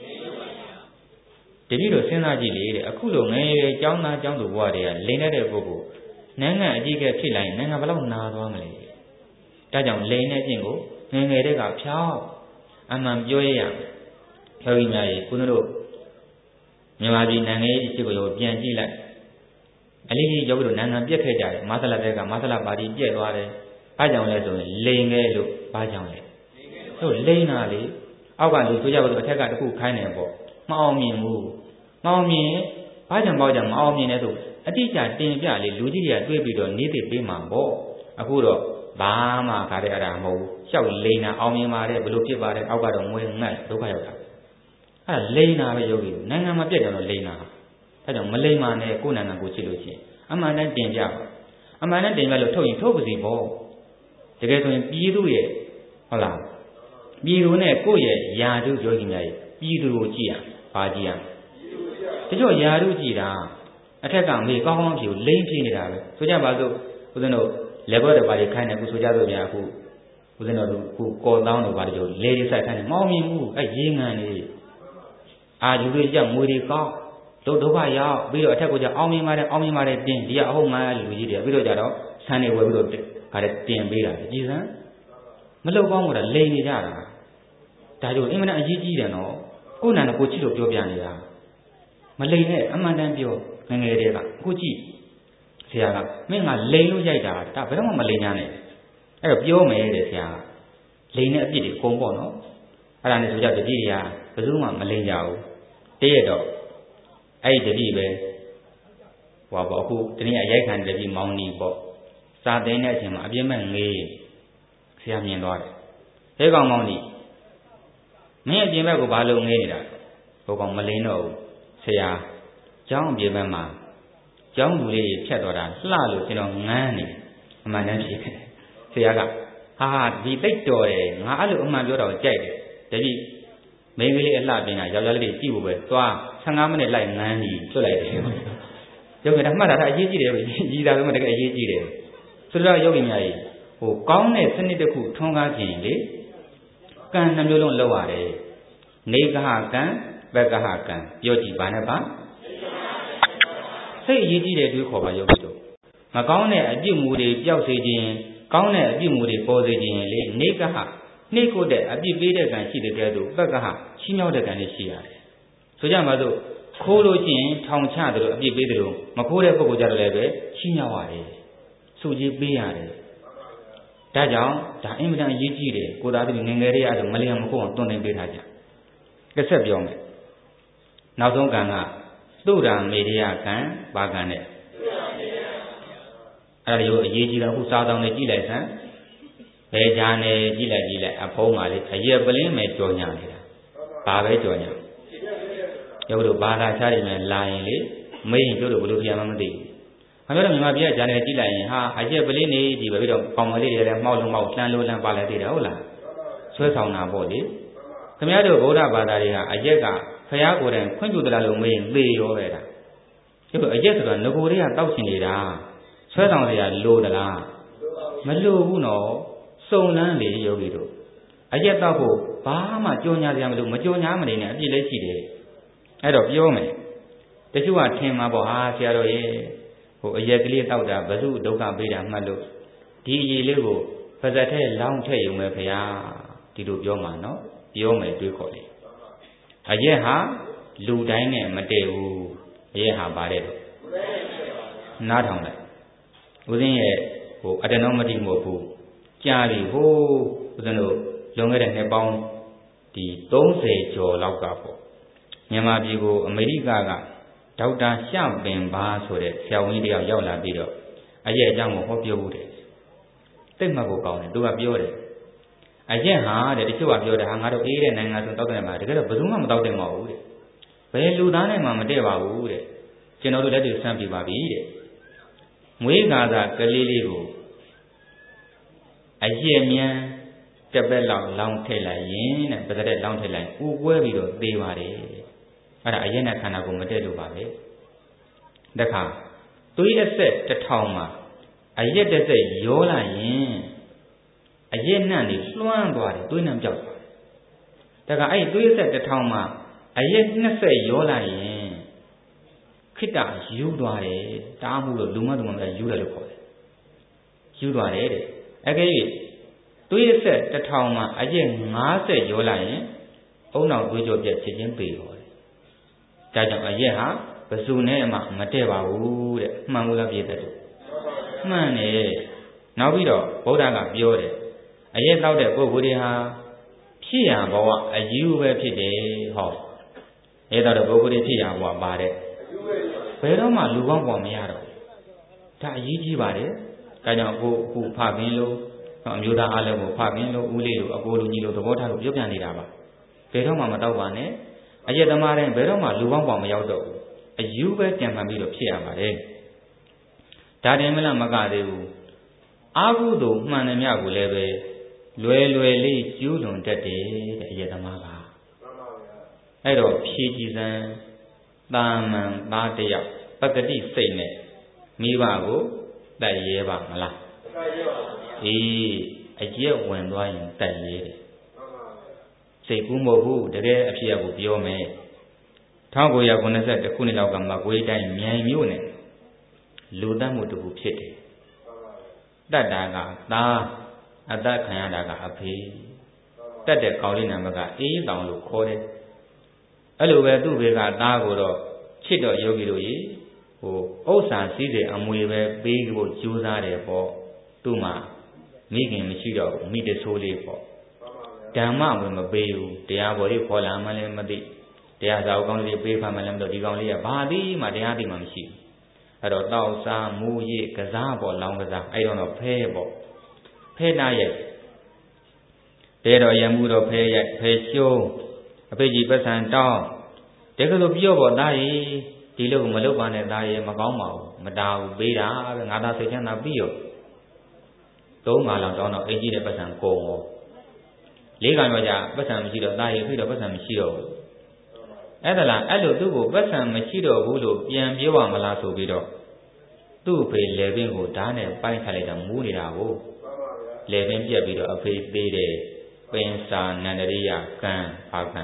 တပည့်တို့စဉ်းစားကြည့်လေတဲ့အခုလိုငယ်ရွယ်ကျောင်းသားကျောင်းသူဘဝတွေကလိန်တဲ့ပုဂ္ဂိုလ်နိုင်ငံအကြီးကဲဖြစ်လိုက်ရင်နိုင်ငံဘယ်လောက်နာသွားမလဲဒါကြောင့်လိန်တဲ့အကျင့်ကိုငယ်ငယ်တည်းကဖြောင်းအမှန်ပြောရရယောဂီများရေခုနတို့မြန်မာပြည်နိုင်ငံရေးအစ်ကိုပြန်ကြည့်လိုက်အလေးကြီးယောဂီတို့နိုင်ငံပြက်ခဲ့ကြတယ်မဆလာတဲ့ကမဆလာပါတီပြက်သွားတယ်ဘာကြောင့်လဲဆိုရင်လိန်ခဲ့လို့ဘာကြောင့်လဲဟုတ်လိန်တာလေအောက်ကလူဆိုကြပါစို့အထက်ကတခုခိုင်းတယ်ပေါ့မအောင်မြင်ဘူးမအောင်မြင်ဘာကြောင့်ပေါ့ကြောင့်မအောင်မြင်လဲဆိုအတိအကျတင်ပြလေလူကြီးတွေကတွေးပြီးတော့နေသိပေးမှာပေါ့အခုတော့ဘာမှခါတဲ့အရာမဟုတ်ဘူးရှောက်လိန်တာအောင်မြင်ပါတယ်ဘလို့ဖြစ်ပါတယ်အောက်ကတော့ငွေငတ်ဒုက္ခရောက်တာအဲ့ဒါလိန်တာပဲယောဂီနိုင်ငံမှာပြက်တယ်တော့လိန်တာအဲကြောင့်မလိမ္မာနဲ့ကိုယ်နိုင်ငံကိုချစ်လို့ရှိရင်အမှန်တမ်းတင်ပြပါအမှန်တမ်းတင်ပြလို့ထုတ်ရင်ထုတ်ပါစီပေါ့တကယ်ဆိုရင်ပြည်သူရဲ့ဟုတ်လားပြည်သူနဲ့ကိုယ့်ရဲ့ယာတုယောဂီများရဲ့ပြည်သူကိုကြည့်ရပါကြည့်ရတချို့ယာတုကြည့်တာအထက်ကမေကောင်းကောင်းဖြူလိမ့်ပြနေတာပဲဆိုကြပါစို့ဦးဇင်းတို့လက်ဘက်တွေပါတွေခိုင်းတယ်အခုဆိုကြစို့များအခုဦးဇင်းတို့ခုကော်တောင်းတို့ပါတို့လေတွေဆိုင်ခိုင်းတယ်မောင်းမြင်မှုအဲရေငံနေအာလူတွေကြငွေတွေကောက်ဒုဒုက္ခရောက်ပြီးတော့အထက်ကိုကြအောင်မြင်ပါတယ်အောင်မြင်ပါတယ်တင်ဒီကအဟုတ်မှန်လူကြီးတွေပြီးတော့ကြတော့ဆန်းနေဝယ်ပြီးတော့ခါတဲ့တင်ပေးတာကြည်စမ်းမလောက်ကောင်းဘူးလားလိန်နေကြတာဒါကြောင့်အင်မတန်အရေးကြီးတယ်နော်ကိုယ်နံကိုချစ်လို့ပြောပြနေတာမလိန်နဲ့အမှန်တမ်းပြောငငယ်တွေကအခုကြည့်ဆရာကမင်းကလိန်လို့ရိုက်တာဒါဘယ်တော့မှမလိန်ညာနဲ့အဲ့တော့ပြောမယ်တဲ့ဆရာလိန်နဲ့အပြစ်တွေကုန်ပေါ့နော်အဲ့ဒါနဲ့ဆိုကြတပည့်တွေကဘယ်သူမှမလိန်ကြဘူးတည့်ရတော့အဲ့ဒီတပည့်ပဲဟောပေါ့အခုတနည်းအရိုက်ခံတပည့်မောင်နီပေါ့စာသိမ်းတဲ့အချိန်မှာအပြင်းမဲ့ငေးဆရာမြင်သွားတယ်ဟဲကောင်မောင်နီမင်းအပြင်ဘက်ကိုဘာလို့ငေးနေတာဟိုကောင်မလိန်တော့ဘူးဆရာကျောင်းအပြင်ဘက်မှာကျောင်းသူလေးဖြတ်သွားတာလှလို့ကျွန်တော်ငန်းနေအမှန်တမ်းဖြစ်တယ်ဆရာကဟာဒီတိတ်တော်တယ်ငါအဲ့လိုအမှန်ပြောတာကိုကြိုက်တယ်တပည့်မိန်းကလေးအလှပြင်တာယောက်ျားလေးတွေကြည့်ဖို့ပဲသွားဆယ်ငါးမိနစ်လိုက်ငန်းကြီးကျွတ်လိုက်တယ်ယောဂီဒါမှတ်တာဒါအရေးကြီးတယ်ပဲကြီးတာပဲမတကယ်အရေးကြီးတယ်ဆိုတော့ယောဂီများကြီးဟိုကောင်းတဲ့စနစ်တစ်ခုထွန်းကားခြင်းလေကံနှမျိုးလုံးလောက်ရတယ်နေကဟကံဘက်ကဟကံပြောကြည့်ပါနဲ့ပါစိတ်အရေးကြီးတဲ့တွေးခေါ်ပါယောဂီတို့မကောင်းတဲ့အပြုမူတွေပျောက်စေခြင်းကောင်းတဲ့အပြုမူတွေပေါ်စေခြင်းလေနေကဟနှိတ်ကိုတဲ့အပြစ်ပေးတဲ့ကံရှိတဲ့ကဲ့သို့ဘက်ကဟချီးမြှောက်တဲ့ကံလည်းရှိရတယ်ဆိုကြပါစို့ခိုးလို့ချင်းထောင်ချတယ်လို့အပြစ်ပေးတယ်လို့မခိုးတဲ့ပုဂ္ဂိုလ်ကြတော့လည်းပဲချီးမြှောက်ရတယ်စုကြည်ပေးရတယ်ဒါကြောင့်ဒါအင်မတန်အရေးကြီးတယ်ကိုသားသမီးငယ်ငယ်လေးအဲ့လိုမလျံမခိုးအောင်တွန်းတင်ပေးထားကြတစ်ဆက်ပြောမယ်နောက်ဆုံးကံကသုဒ္ဓမေရိယကံဘာကံနဲ့အဲ့ဒါကိုအရေးကြီးတာခုစားတောင်းနေကြည့်လိုက်စမ်းဘယ်ကြားနေကြည့်လိုက်ကြည့်လိုက်အဖုံးပါလေအရက်ပလင်းမဲ့ကြော်ညာနေတာဘာပဲကြော်ညာရုပ်တို့ဘာသာချရည်မဲ့လာရင်လေမေးရင်တို့တို့ဘလို့ဖျားမှမသိဘူးခါပြောတော့မြန်မာပြည်ကဂျာနယ်ကြည့်လိုက်ရင်ဟာအရက်ပလေးနေဒီပဲပြီးတော့ကောင်မလေးတွေလည်းမှောက်လုံးမှောက်လှမ်းလို့လှမ်းပါလိုက်သေးတယ်ဟုတ်လားဆွဲဆောင်တာပေါ့လေခင်ဗျားတို့ဗုဒ္ဓဘာသာတွေကအရက်ကဖျားကိုယ်တိုင်ခွင့်ပြုသလားလို့မေးရင်သေရောပဲတာဒီလိုအရက်ဆိုတော့ငကိုတွေကတောက်ချင်နေတာဆွဲဆောင်တွေကလိုသလားမလိုဘူးနော်စုံလန်းလေယောဂီတို့အရက်တောက်ဖို့ဘာမှကြောညာစရာမလိုမကြောညာမနေနဲ့အပြည့်လေးရှိတယ်အဲ့တော့ပြောမယ်တချို့ကထင်မှာပေါ့ဟာဆရာတော်ရဲ့ဟိုအရက်ကလေးတောက်တာဘု து ဒုက္ခပေးတာမှတ်လို့ဒီအရေးလေးကိုပါဇက်ထဲလောင်းထည့်ရုံပဲဖေဟာဒီလိုပြောမှာနော်ပြောမယ်တွေးခေါ်လေအရက်ဟာလူတိုင်းနဲ့မတည့်ဘူးအရက်ဟာပါတယ်တော့နားထောင်လိုက်ဦးဇင်းရဲ့ဟိုအတ္တနောမတိမဟုတ်ဘူးကြားပြီဟိုးဦးဇင်းတို့လွန်ခဲ့တဲ့နှစ်ပေါင်းဒီသုံးဆယ်ကျော်လောက်ကပေါ့မြန်မာပြည်ကိုအမေရိကကဒေါက်တာရှပင်ဘာဆိုတဲ့ဆရာဝန်ကြီးတယောက်ရောက်လာပြီးတော့အရက်အကြောင်းကိုဟောပြောဘူးတယ်သိမှတ်ဖို့ကောင်းတယ်သူကပြောတယ်အရက်ဟာတဲ့တချို့ကပြောတယ်ဟာငါတို့အေးတဲ့နိုင်ငံဆိုတောက်တယ်မှာတကယ်တော့ဘယ်သူမှမတောက်တယ်မဟုတ်ဘူးတဲ့ဘယ်လူသားနဲ့မှမတည့်ပါဘူးတဲ့ကျွန်တော်တို့လက်တွေဆန်းပြပါပြီတဲ့မွေးကာသာကလေးလေးကိုအရက်မြန်တစ်ပတ်လောက်လောင်းထည့်လိုက်ရင်တဲ့ပစတဲ့လောင်းထည့်လိုက်ဥကွဲပြီးတော့သေးပါတယ်အဲ့ဒါအရက်နဲ့ခန္ဓာကိုမတည့်လို့ပါပဲတခါသွေးအဆက်တစ်ထောင်မှာအရက်တစ်စိတ်ရောလိုက်ရင်အရက်နှံ့နေလွှမ်းသွားတယ်သွေးနှံ့ပြောက်သွားတယ်တခါအဲ့သွေးအဆက်တစ်ထောင်မှာအရက်နှစ်ဆက်ရောလိုက်ရင်ခိတ္တယူသွားတယ်တားမှုလို့လူမသူမမယူတယ်လို့ခေါ်တယ်ယူသွားတယ်တဲ့အကယ်၍သွေးအဆက်တစ်ထောင်မှာအရက်ငါးဆက်ရောလိုက်ရင်အုံနောက်သွေးကြောပြက်ချက်ချင်းပေတော့တယ်ဒါကြောင့်အရက်ဟာဘယ်သူနဲ့မှမတည့်ပါဘူးတဲ့မှန်ဘူးလားပြည့်တဲ့တို့မှန်တယ်နောက်ပြီးတော့ဗုဒ္ဓကပြောတယ်အရက်တောက်တဲ့ပုဂ္ဂိုလ်တွေဟာဖြစ်ရဘဝအယူပဲဖြစ်တယ်ဟောအဲဒါတော့ပုဂ္ဂိုလ်တွေဖြစ်ရဘဝပါတဲ့ဘယ်တော့မှလူကောင်းပေါ်မရတော့ဒါအရေးကြီးပါတယ်ဒါကြောင့်ကိုအခုဖခင်လို့အမျိုးသားအားလုံးကိုဖခင်လို့ဦးလေးလို့အကိုလူကြီးလို့သဘောထားလို့ပြောပြနေတာပါဘယ်တော့မှမတောက်ပါနဲ့အရက်သမားတိုင်းဘယ်တော့မှလူကောင်းပေါ်မရောက်တော့ဘူးအယူပဲကြံမှန်ပြီးတော့ဖြစ်ရပါတယ်ဒါတင်မလားမကသေးဘူးအာဟုသို့မှန်တယ်မြကိုလည်းပဲလွယ်လွယ်လေးကျူးလွန်တတ်တယ်တဲ့အရက်သမားကအဲ့တော့ဖြည့်ကြည်စံတာမန်သားတယောက်ပတ္တိစိတ်နဲ့မိဘကိုတတ်ရဲပါမလားတတ်ရဲပါဘူးအေးအရက်ဝင်သွားရင်တတ်ရဲတယ်စိတ်ကူးမဟုတ်ဘူးတကယ်အဖြစ်အပျက်ကိုပြောမယ်၁၉၇၁ခုနှစ်လောက်ကမကွေးတိုင်းမြိုင်မြို့နယ်လူတတ်မှုတစ်ခုဖြစ်တယ်တတ်တာကသားအသက်ခံရတာကအဖေတတ်တဲ့ကောင်လေးနာမကအေးတောင်လို့ခေါ်တယ်အဲ့လိုပဲသူ့ဘေကသားကိုတော့ချစ်တော်ယောဂီတို့ကြီးဟိုဥစ္စာစည်းစိမ်အမွေပဲပေးဖို့ကြိုးစားတယ်ပေါ့သူ့မှာမိခင်မရှိတော့ဘူးမိတဆိုးလေးပေါ့ဓမ္မဝင်မပေးဘူးတရားပေါ်လေးခေါ်လာမှလည်းမသိတရားစာအုပ်ကောင်းလေးပေးဖမ်းမှလည်းမသိဒီကောင်လေးကဘာသိမှတရားသိမှမရှိဘူးအဲ့တော့တောက်စားမူရည်ကစားပေါ့လောင်းကစားအဲ့တော့ဖဲပေါ့ဖဲနာရဲ့တဲတော်ရမှုတော့ဖဲရဲ့ဖဲရှုံးအဖေကြီးပတ်စံတောင်းတကယ်လို့ပြောပေါ့သားကြီးဒီလိုမလုပ်ပါနဲ့သားကြီးမကောင်းပါဘူးမတားဘူးပေးတာပဲငါသားစိတ်ချမ်းသာပြီးရောသုံးငါလောက်တောင်းတော့အိမ်ကြီးတဲ့ပတ်စံကုန်ရောလေးကံတော့じゃပတ်စံမရှိတော့သားကြီးပြီးတော့ပတ်စံမရှိတော့ဘူးအဲ့ဒါလားအဲ့လိုသူ့ကိုပတ်စံမရှိတော့ဘူးလို့ပြန်ပြောရမလားဆိုပြီးတော့သူ့အဖေလေပင်ကိုဓာတ်နဲ့ပိုင်းခတ်လိုက်တာမူးနေတာကိုလေပင်ပြက်ပြီးတော့အဖေသေးတယ်ပင်စာနန္ဒရိယကံဘာကံ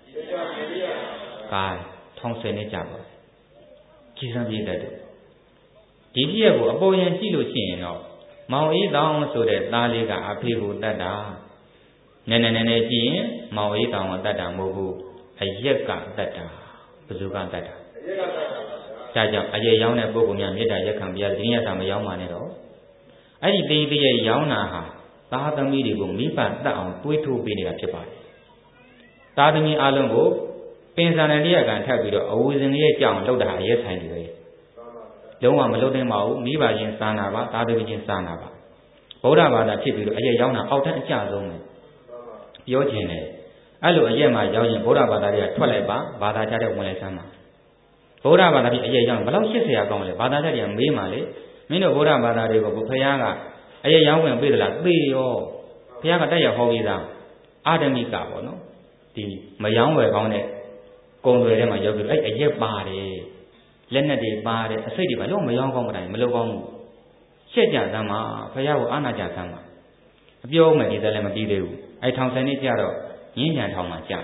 ကာထောင်ဆယ်နှစ်ကြာပါကြည်စမ်းပြည့်တဲ့တို့ဒီပြည့်ကိုအပေါ်ရင်ကြည့်လို့ရှိရင်တော့မောင်အေးတောင်ဆိုတဲ့သားလေးကအဖေကိုတတ်တာနည်းနည်းနည်းနည်းကြည့်ရင်မောင်အေးတောင်ကတတ်တာမဟုတ်ဘူးအရက်ကတတ်တာဘယ်သူကတတ်တာအရက်ကတတ်တာဒါကြောင့်အရေရောင်းတဲ့ပုဂ္ဂိုလ်များမေတ္တာရက်ခံပြရဒီနေ့သာမရောင်းပါနဲ့တော့အဲ့ဒီတေးသေးရဲ့ရောင်းတာဟာသားသမီးတွေကိုမိဘတတ်အောင်တွေးထိုးပေးနေတာဖြစ်ပါတယ်သားသမီးအလုံးကိုပင်စံနဲ့တရားကံထပ်ပြီးတော့အဝူစင်ရဲ့ကြောင်လောက်တာအရက်ဆိုင်တွေပဲလုံးဝမလုပ်နိုင်ပါဘူးမိဘချင်းစာနာပါသားသမီးချင်းစာနာပါဗုဒ္ဓဘာသာဖြစ်ပြီးတော့အရက်ရောင်းတာအောက်ထပ်အကျဆုံးပဲပြောချင်တယ်အဲ့လိုအရက်မှာရောက်ရင်ဗုဒ္ဓဘာသာတွေကထွက်လိုက်ပါဘာသာကြတဲ့ဝင်လိုက်စမ်းပါဗဗုဒ္ဓဘာသာဖြစ်အရေးကြောင့်ဘလောက်ရှစ်ဆရာကောင်းလဲဘာသာကြတယ်မေးမှလေမင်းတို့ဗုဒ္ဓဘာသာတွေကိုဘုရားကအရေးရောင်းဝင်ပေးသလားသိရောဘုရားကတက်ရဟောပြီးသားအာဓမိကပေါ့နော်ဒီမယောင်းဝယ်ကောင်းတဲ့ကုံတွေထဲမှာရောက်ပြီးအဲ့အရက်ပါတယ်လက်နဲ့တွေပါတယ်အစိတ်တွေပါလုံးမယောင်းကောင်းမတိုင်းမလုပ်ကောင်းဘူးရှက်ကြသမ်းမှာဘုရားကိုအာနာကြသမ်းမှာအပြောမယ်ဒီသက်လည်းမပြီးသေးဘူးအဲ့ထောင်ဆယ်နှစ်ကြာတော့ညဉ့်ညံထောင်မှာကြာ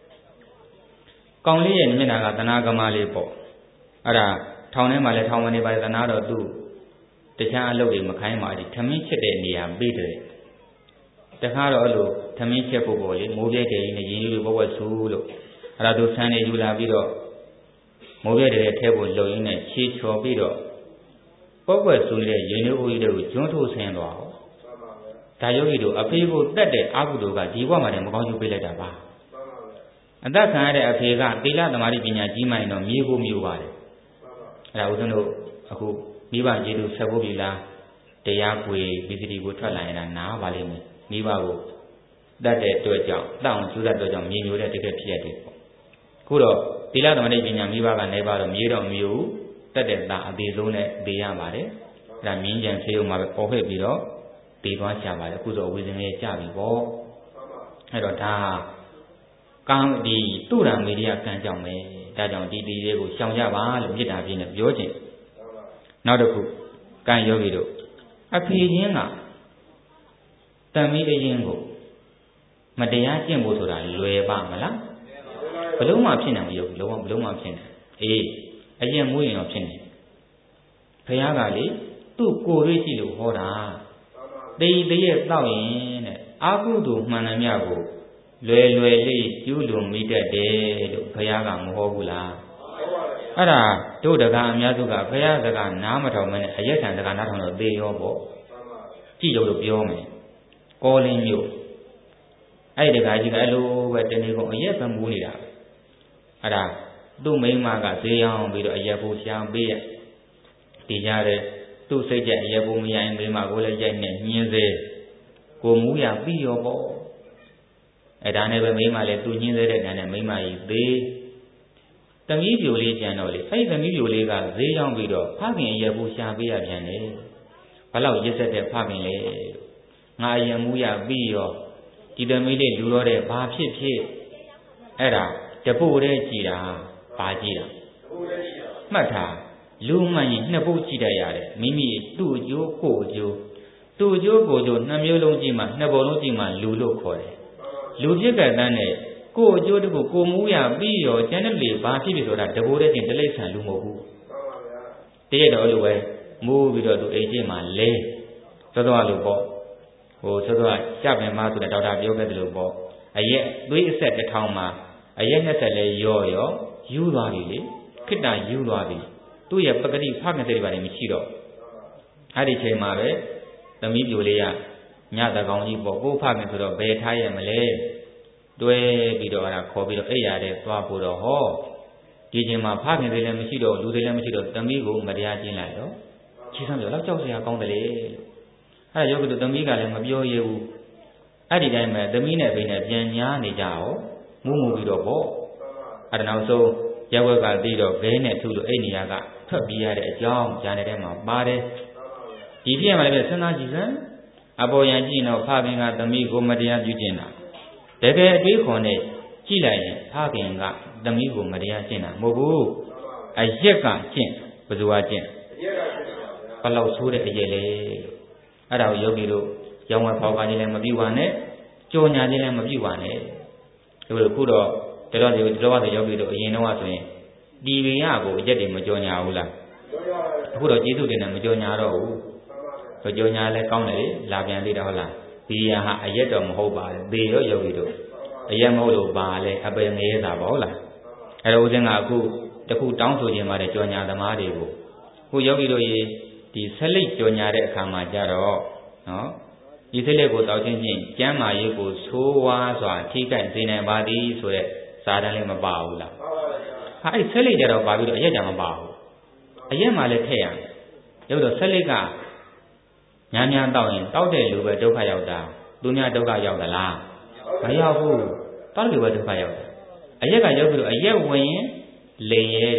ကောင်လေးရဲ့မျက်နှာကသနာကမာလေးပေါ့အဲ့ဒါထောင်ထဲမှာလည်းထောင်ဝင်နေပါသနာတော့သူ့တခြားအလုပ်တွေမခိုင်းပါဘူးထမင်းချက်တဲ့နေရာပေးတယ်တခါတော့အဲ့လိုထမင်းချက်ဖို့ပေါ့လေမိုးပြဲတယ်နဲ့ရင်းကြီးတွေဘဝဆူလို့အဲ့ဒါသူဆန်းနေယူလာပြီးတော့မိုးပြဲတယ်ထဲဖို့လုံရင်းနဲ့ချီချော်ပြီးတော့ပေါ့ကွက်ဆူနေတဲ့ရင်းနှီးဦးကြီးတွေကိုကျွန်းထိုးဆင်းသွားအောင်ဒါယောဂီတို့အဖေကိုတတ်တဲ့အကုသိုလ်ကဒီဘဝမှာလည်းမကောင်းကျိုးပေးလိုက်တာပါအသက်ခံရတဲ့အဖေကသီလသမာဓိပညာကြီးမှရင်တော့မြေကိုမျိုးပါတယ်အဲ့ဒါဦးဇင်းတို့အခုမိဘကျေးဇူးဆက်ဖို့ပြီလားတရားကွေပစ္စည်းကိုထွက်လာရင်ဒါနားပါလိမ့်မယ်မိဘကိုတတ်တဲ့အတွက်ကြောင့်တောင်းကျိုးတဲ့အတွက်ကြောင့်မြေမျိုးတဲ့တကယ်ဖြစ်ရတယ်ပေါ့ခုတော့သီလသမာဓိပညာမိဘကနေပါတော့မြေတော့မျိုးတတ်တဲ့သားအသေးဆုံးနဲ့သေရပါတယ်အဲ့ဒါမြင်းကြံဆေးရုံမှာပဲပေါ်ဖက်ပြီးတော့သေသွားရှာပါတယ်အခုဆိုအဝိဇ္ဇင်ရဲ့ကြပြီပေါ့အဲ့တော့ဒါကောင်းဒီတုရံမေရိယကံကြောင့်ပဲဒါကြောင့်ဒီဒီလေးကိုရှောင်ကြပါလို့မြစ်တာပြင်းနဲ့ပြောခြင်းနောက်တစ်ခုကံယောဂီတို့အဖေချင်းကတန်မီးအရင်ကိုမတရားကျင့်ဖို့ဆိုတာလွယ်ပါမလားဘလုံးမှဖြစ်နိုင်မယောဂီလုံးဝဘလုံးမှဖြစ်နိုင်အေးအရင်မွေးရင်တော့ဖြစ်နေဘုရားကလေသူ့ကိုယ်ရွေးကြည့်လို့ဟောတာတေးတည်းရဲ့တောက်ရင်တဲ့အာဟုတုမှန်သမျှကိုလွယ်လွယ်လေးကျူးလွန်မိတတ်တယ်လို့ဘုရားကမဟောဘူးလားအဲ့ဒါတို့တကားအများစုကဘုရားစကားနားမထောင်မနဲ့အယက်ဆံစကားနားထောင်တော့သေရောပေါ့ကြည့်ကြလို့ပြောမယ်ကောလင်းမျိုးအဲ့ဒီတကားကြီးကအဲ့လိုပဲတနေ့ကုန်အယက်ပဲမူးနေတာအဲ့ဒါသူ့မိန်းမကဈေးအောင်ပြီးတော့အယက်ဖို့ရှားပေးရဒီကြတဲ့သူ့စိတ်ကြအယက်ဖို့မရရင်မိန်းမကိုလည်းရိုက်နေညင်းစေကိုမူးရပြီးရောပေါ့အဲ့ဒါနဲ့ပဲမိန်းမလည်းသူညင်းစေတဲ့တန်းနဲ့မိန်းမကြီးသေးသမီးပြိုလေးကြံတော့လေအဲ့သမီးပြိုလေးကဈေးရောက်ပြီးတော့ဖခင်ရဲ့ဘူးရှာပေးရပြန်တယ်ဘလောက်ရစ်ဆက်တဲ့ဖခင်လေငါအရင်မူရပြီးရောဒီသမီးလေးလူတော့တဲ့ဘာဖြစ်ဖြစ်အဲ့ဒါတပုတ်တည်းကြည်တာဘာကြည်တာမှတ်ထားလူမှန်ရင်နှစ်ပုတ်ကြည့်တတ်ရတယ်မိမိသူ့အကျိုးကိုယ်အကျိုးသူ့အကျိုးကိုယ်ကျိုးနှစ်မျိုးလုံးကြည့်မှနှစ်ပုံလုံးကြည့်မှလူလို့ခေါ်တယ်လူဖြစ်ကတန်းနဲ့ကိုအကျိုးတခုကိုမူးရပြီးရောကျန်တဲ့လေဘာဖြစ်ပြီဆိုတာတဘိုးတဲ့ချင်းတလိษံလူမဟုတ်ဘူးတရက်တော့လို့ပဲမူးပြီးတော့သူအိမ်ချင်းမှာလဲသောသောလို့ပေါ့ဟိုသောသောကြပင်မဆိုတဲ့ဒေါက်တာပြောခဲ့တယ်လို့ပေါ့အရက်သွေးအဆက်တစ်ထောင်မှာအရက်နှစ်ဆက်လဲရောရောယူသွားပြီလေခိတ္တယူသွားပြီသူ့ရဲ့ပကတိဖခင်စိတ်တွေပါတယ်မရှိတော့အဲ့ဒီချိန်မှာပဲသမီးပြိုလေးကညတကောင်ကြီးပေါ့ကိုဖခင်ဆိုတော့ဘယ်ထားရမလဲတွဲပြီးတော့အဲ့ဒါခေါ်ပြီးတော့အိပ်ရတဲ့သွားဖို့တော့ဟောဒီချိန်မှာဖခင်တွေလည်းမရှိတော့လူတွေလည်းမရှိတော့သမီးကိုမတရားကျင်းလိုက်တော့ခြေဆမ်းပြောတော့ကြောက်စရာကောင်းတယ်လေလို့အဲ့ဒါယောဂီတို့သမီးကလည်းမပြောရဘူးအဲ့ဒီတိုင်းပဲသမီးနဲ့ဘိနဲ့ပြန်ညားနေကြအောင်မူးမူပြီးတော့ပေါ့အဲ့ဒါနောက်ဆုံးရက်ဝက်ကသိတော့ဘဲနဲ့သူ့လိုအဲ့နေရာကထွက်ပြေးရတဲ့အကြောင်းဂျာနယ်ထဲမှာပါတယ်ဒီဖြစ်ရမှာလည်းစဉ်းစားကြည့်စမ်းအပေါ်ယံကြည့်တော့ဖခင်ကသမီးကိုမတရားပြုကျင့်တာတကယ်အတွေးခေါ်နဲ့ကြည့်လိုက်ရင်ဖခင်ကသမီးကိုမတရားကျင့်တာမဟုတ်ဘူးအရက်ကကျင့်ဘယ်သူကကျင့်ဘလောက်ဆိုးတဲ့အရက်လေအဲ့ဒါကိုယောဂီတို့ရောင်းဝယ်ပေါက်ကားခြင်းလည်းမပြုပါနဲ့ကြော်ညာခြင်းလည်းမပြုပါနဲ့ဒီလိုခုတော့တော်တော်ဒီလိုပါဆိုယောဂီတို့အရင်တော့ဆိုရင်ဒီပင်ရကိုအရက်တွေမကြော်ညာဘူးလားအခုတော့ကျေးဇူးတင်တယ်မကြော်ညာတော့ဘူးမကြော်ညာလည်းကောင်းတယ်လေလာပြန်သေးတယ်ဟုတ်လားဒီရဟာအရက်တော့မဟုတ်ပါဘူးသေရောယောဂီတို့အရက်မဟုတ်လို့ပါလဲအပယ်ငဲတာပါဟုတ်လားအဲ့တော့ဦးဇင်းကအခုတခုတောင်းဆိုခြင်းပါတယ်ကြော်ညာသမားတွေကိုခုယောဂီတို့ရေဒီဆက်လိတ်ကြော်ညာတဲ့အခါမှာကြတော့နော်ဒီဆက်လိတ်ကိုတောက်ချင်းချင်းကျမ်းမာရေးကိုဆိုးဝါးစွာထိခိုက်စေနိုင်ပါသည်ဆိုတဲ့စာတမ်းလေးမပါဘူးလားဟာအဲ့ဆက်လိတ်ကြတော့ပါပြီးတော့အရက်ကြမပါဘူးအရက်မှလည်းထည့်ရတယ်ရုပ်တော့ဆက်လိတ်ကညာညာတောက်ရင်တောက်တဲ့လူပဲဒုက္ခရောက်တာသူများဒုက္ခရောက်သလားမရောက်ဘူးတောက်လူပဲဒုက္ခရောက်တာအရက်ကရောက်ပြီးတော့အရက်ဝင်ရင်လိန်ရဲတယ်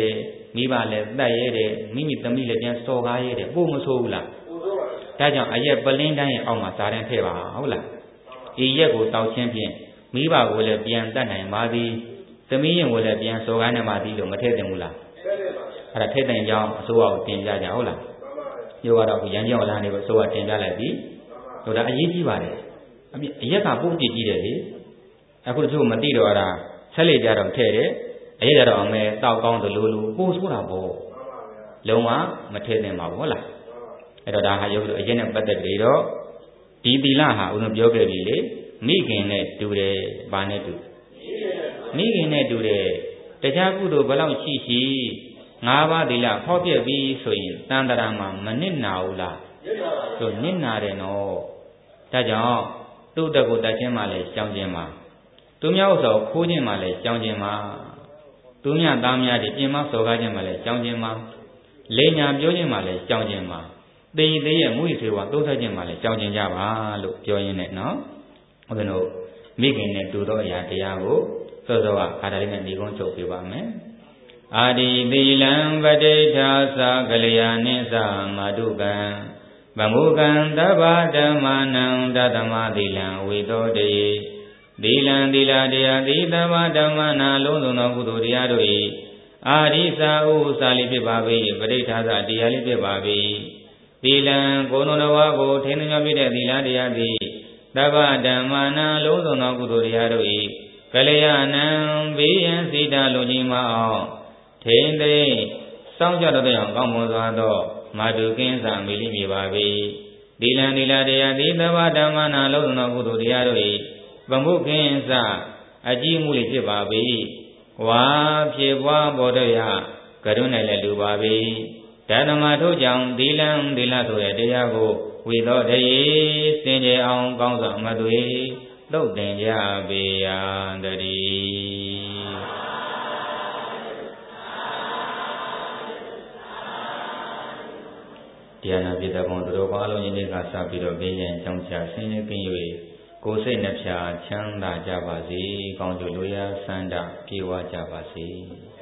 မိဘလည်းတတ်ရဲတယ်မိမိသမီးလည်းပြန်စော်ကားရဲတယ်ပို့မဆိုးဘူးလားဒါကြောင့်အရက်ပလင်းတိုင်းရဲ့အောက်မှာစားတန်းထည့်ပါဟုတ်လားဒီရက်ကိုတောက်ချင်းဖြင့်မိဘကိုလည်းပြန်တတ်နိုင်ပါသည်သမီးရင်ကိုလည်းပြန်စော်ကားနိုင်ပါသည်လို့မထည့်သင့်ဘူးလားအဲ့ဒါထည့်တဲ့ကြောင်းအစိုးရကိုတင်ပြကြဟုတ်လားပြောတော့ရန်ကြောင်လာနေပဲအစိုးရတင်ပြလိုက်ပြီဟိုဒါအရေးကြီးပါတယ်အမြအရက်ကပို့ပြစ်ကြီးတယ်လေအခုတို့မသိတော့အဲ့ဒါဆက်လေကြတော့ထည့်တယ်အရက်ကြတော့အမဲတောက်ကောင်းသလိုလိုပို့ဆိုတာပေါ့လုံးဝမထည့်သင့်ပါဘူးဟုတ်လားအဲ့တော့ဒါဟာရုပ်လို့အရက်နဲ့ပတ်သက်ပြီးတော့ဒီသီလဟာဦးဇင်းပြောခဲ့ပြီလေမိခင်နဲ့တူတယ်ဘာနဲ့တူမိခင်နဲ့တူတယ်တရားကုသိုလ်ဘယ်လောက်ရှိရှိငါးပါးသီလဖောက်ပြက်ပြီးဆိုရင်တန်တရာမှာမနစ်နာဘူးလားဆိုနစ်နာတယ်နော်ဒါကြောင့်သူ့တက်ကိုတက်ချင်းမှလည်းရှောင်ခြင်းမှာသူများဥစ္စာကိုခိုးခြင်းမှလည်းရှောင်ခြင်းမှာသူများသားများတွေပြင်မစော်ကားခြင်းမှလည်းရှောင်ခြင်းမှာလိညာပြောခြင်းမှလည်းရှောင်ခြင်းမှာတေးသေးရဲ့မူရစေဝါသုံးထခြင်းမှလည်းရှောင်ခြင်းကြပါလို့ပြောရင်းနဲ့နော်ဦးဇင်းတို့မိခင်နဲ့တူသောအရာတရားကိုစောစောကအာဒါလေးနဲ့ဒီကုန်းချုပ်ပြပါမယ်အာဒီသီလံပဋိဌာသကလျာနိသမတုကံဗမုကံသဗ္ဗဓမ္မနံတသမသီလံဝိသောတေသီလံသီလတရားသီသဗ္ဗဓမ္မနာလုံးစုံသောကုသိုလ်တရားတို့၏အာရိစာဥစာလိဖြစ်ပါ၏ပဋိဌာသတရားလေးဖြစ်ပါ၏သီလံကိုယ်တော်တော်ဝါကိုထိန်းသိမ်းပြတဲ့သီလတရားသည်သဗ္ဗဓမ္မနာလုံးစုံသောကုသိုလ်တရားတို့၏ကလျာဏံဘေးရန်စိတ္တလုံကြီးမအောင်ထိန်းသိမ်းစောင့်ကြတော်တဲ့အောင်ကောင်းမွန်စွာသောမာတုကင်းစာမိလိမိပါ၏သီလံသီလတရားသည်သဗ္ဗဓမ္မနာလုံးစုံသောကုသိုလ်တရားတို့၏ဗမုခင်းစအကြည့်မှုလေးဖြစ်ပါ၏ဝါဖြစ်ပွားပေါ်တော့ရကရုဏာလည်းလူပါ၏ဓမ္မထို့ကြောင့်သီလံသီလဆိုတဲ့တရားကိုဝိသောတရေစင်ကြယ်အောင်ကောင်းစွာမသွေသုတ်သင်ကြပေရန်တည်းတရားနာပြည်တော်ဘုံသူတို့ဘာလုံးရင်းတွေကစပြီးတော့ဘေးရန်ကြောင်းချဆင်းရဲကင်း၍ကိုယ်စိတ်နှဖျားချမ်းသာကြပါစေကောင်းကျိုးလိုရာဆန္ဒပြေဝကြပါစေ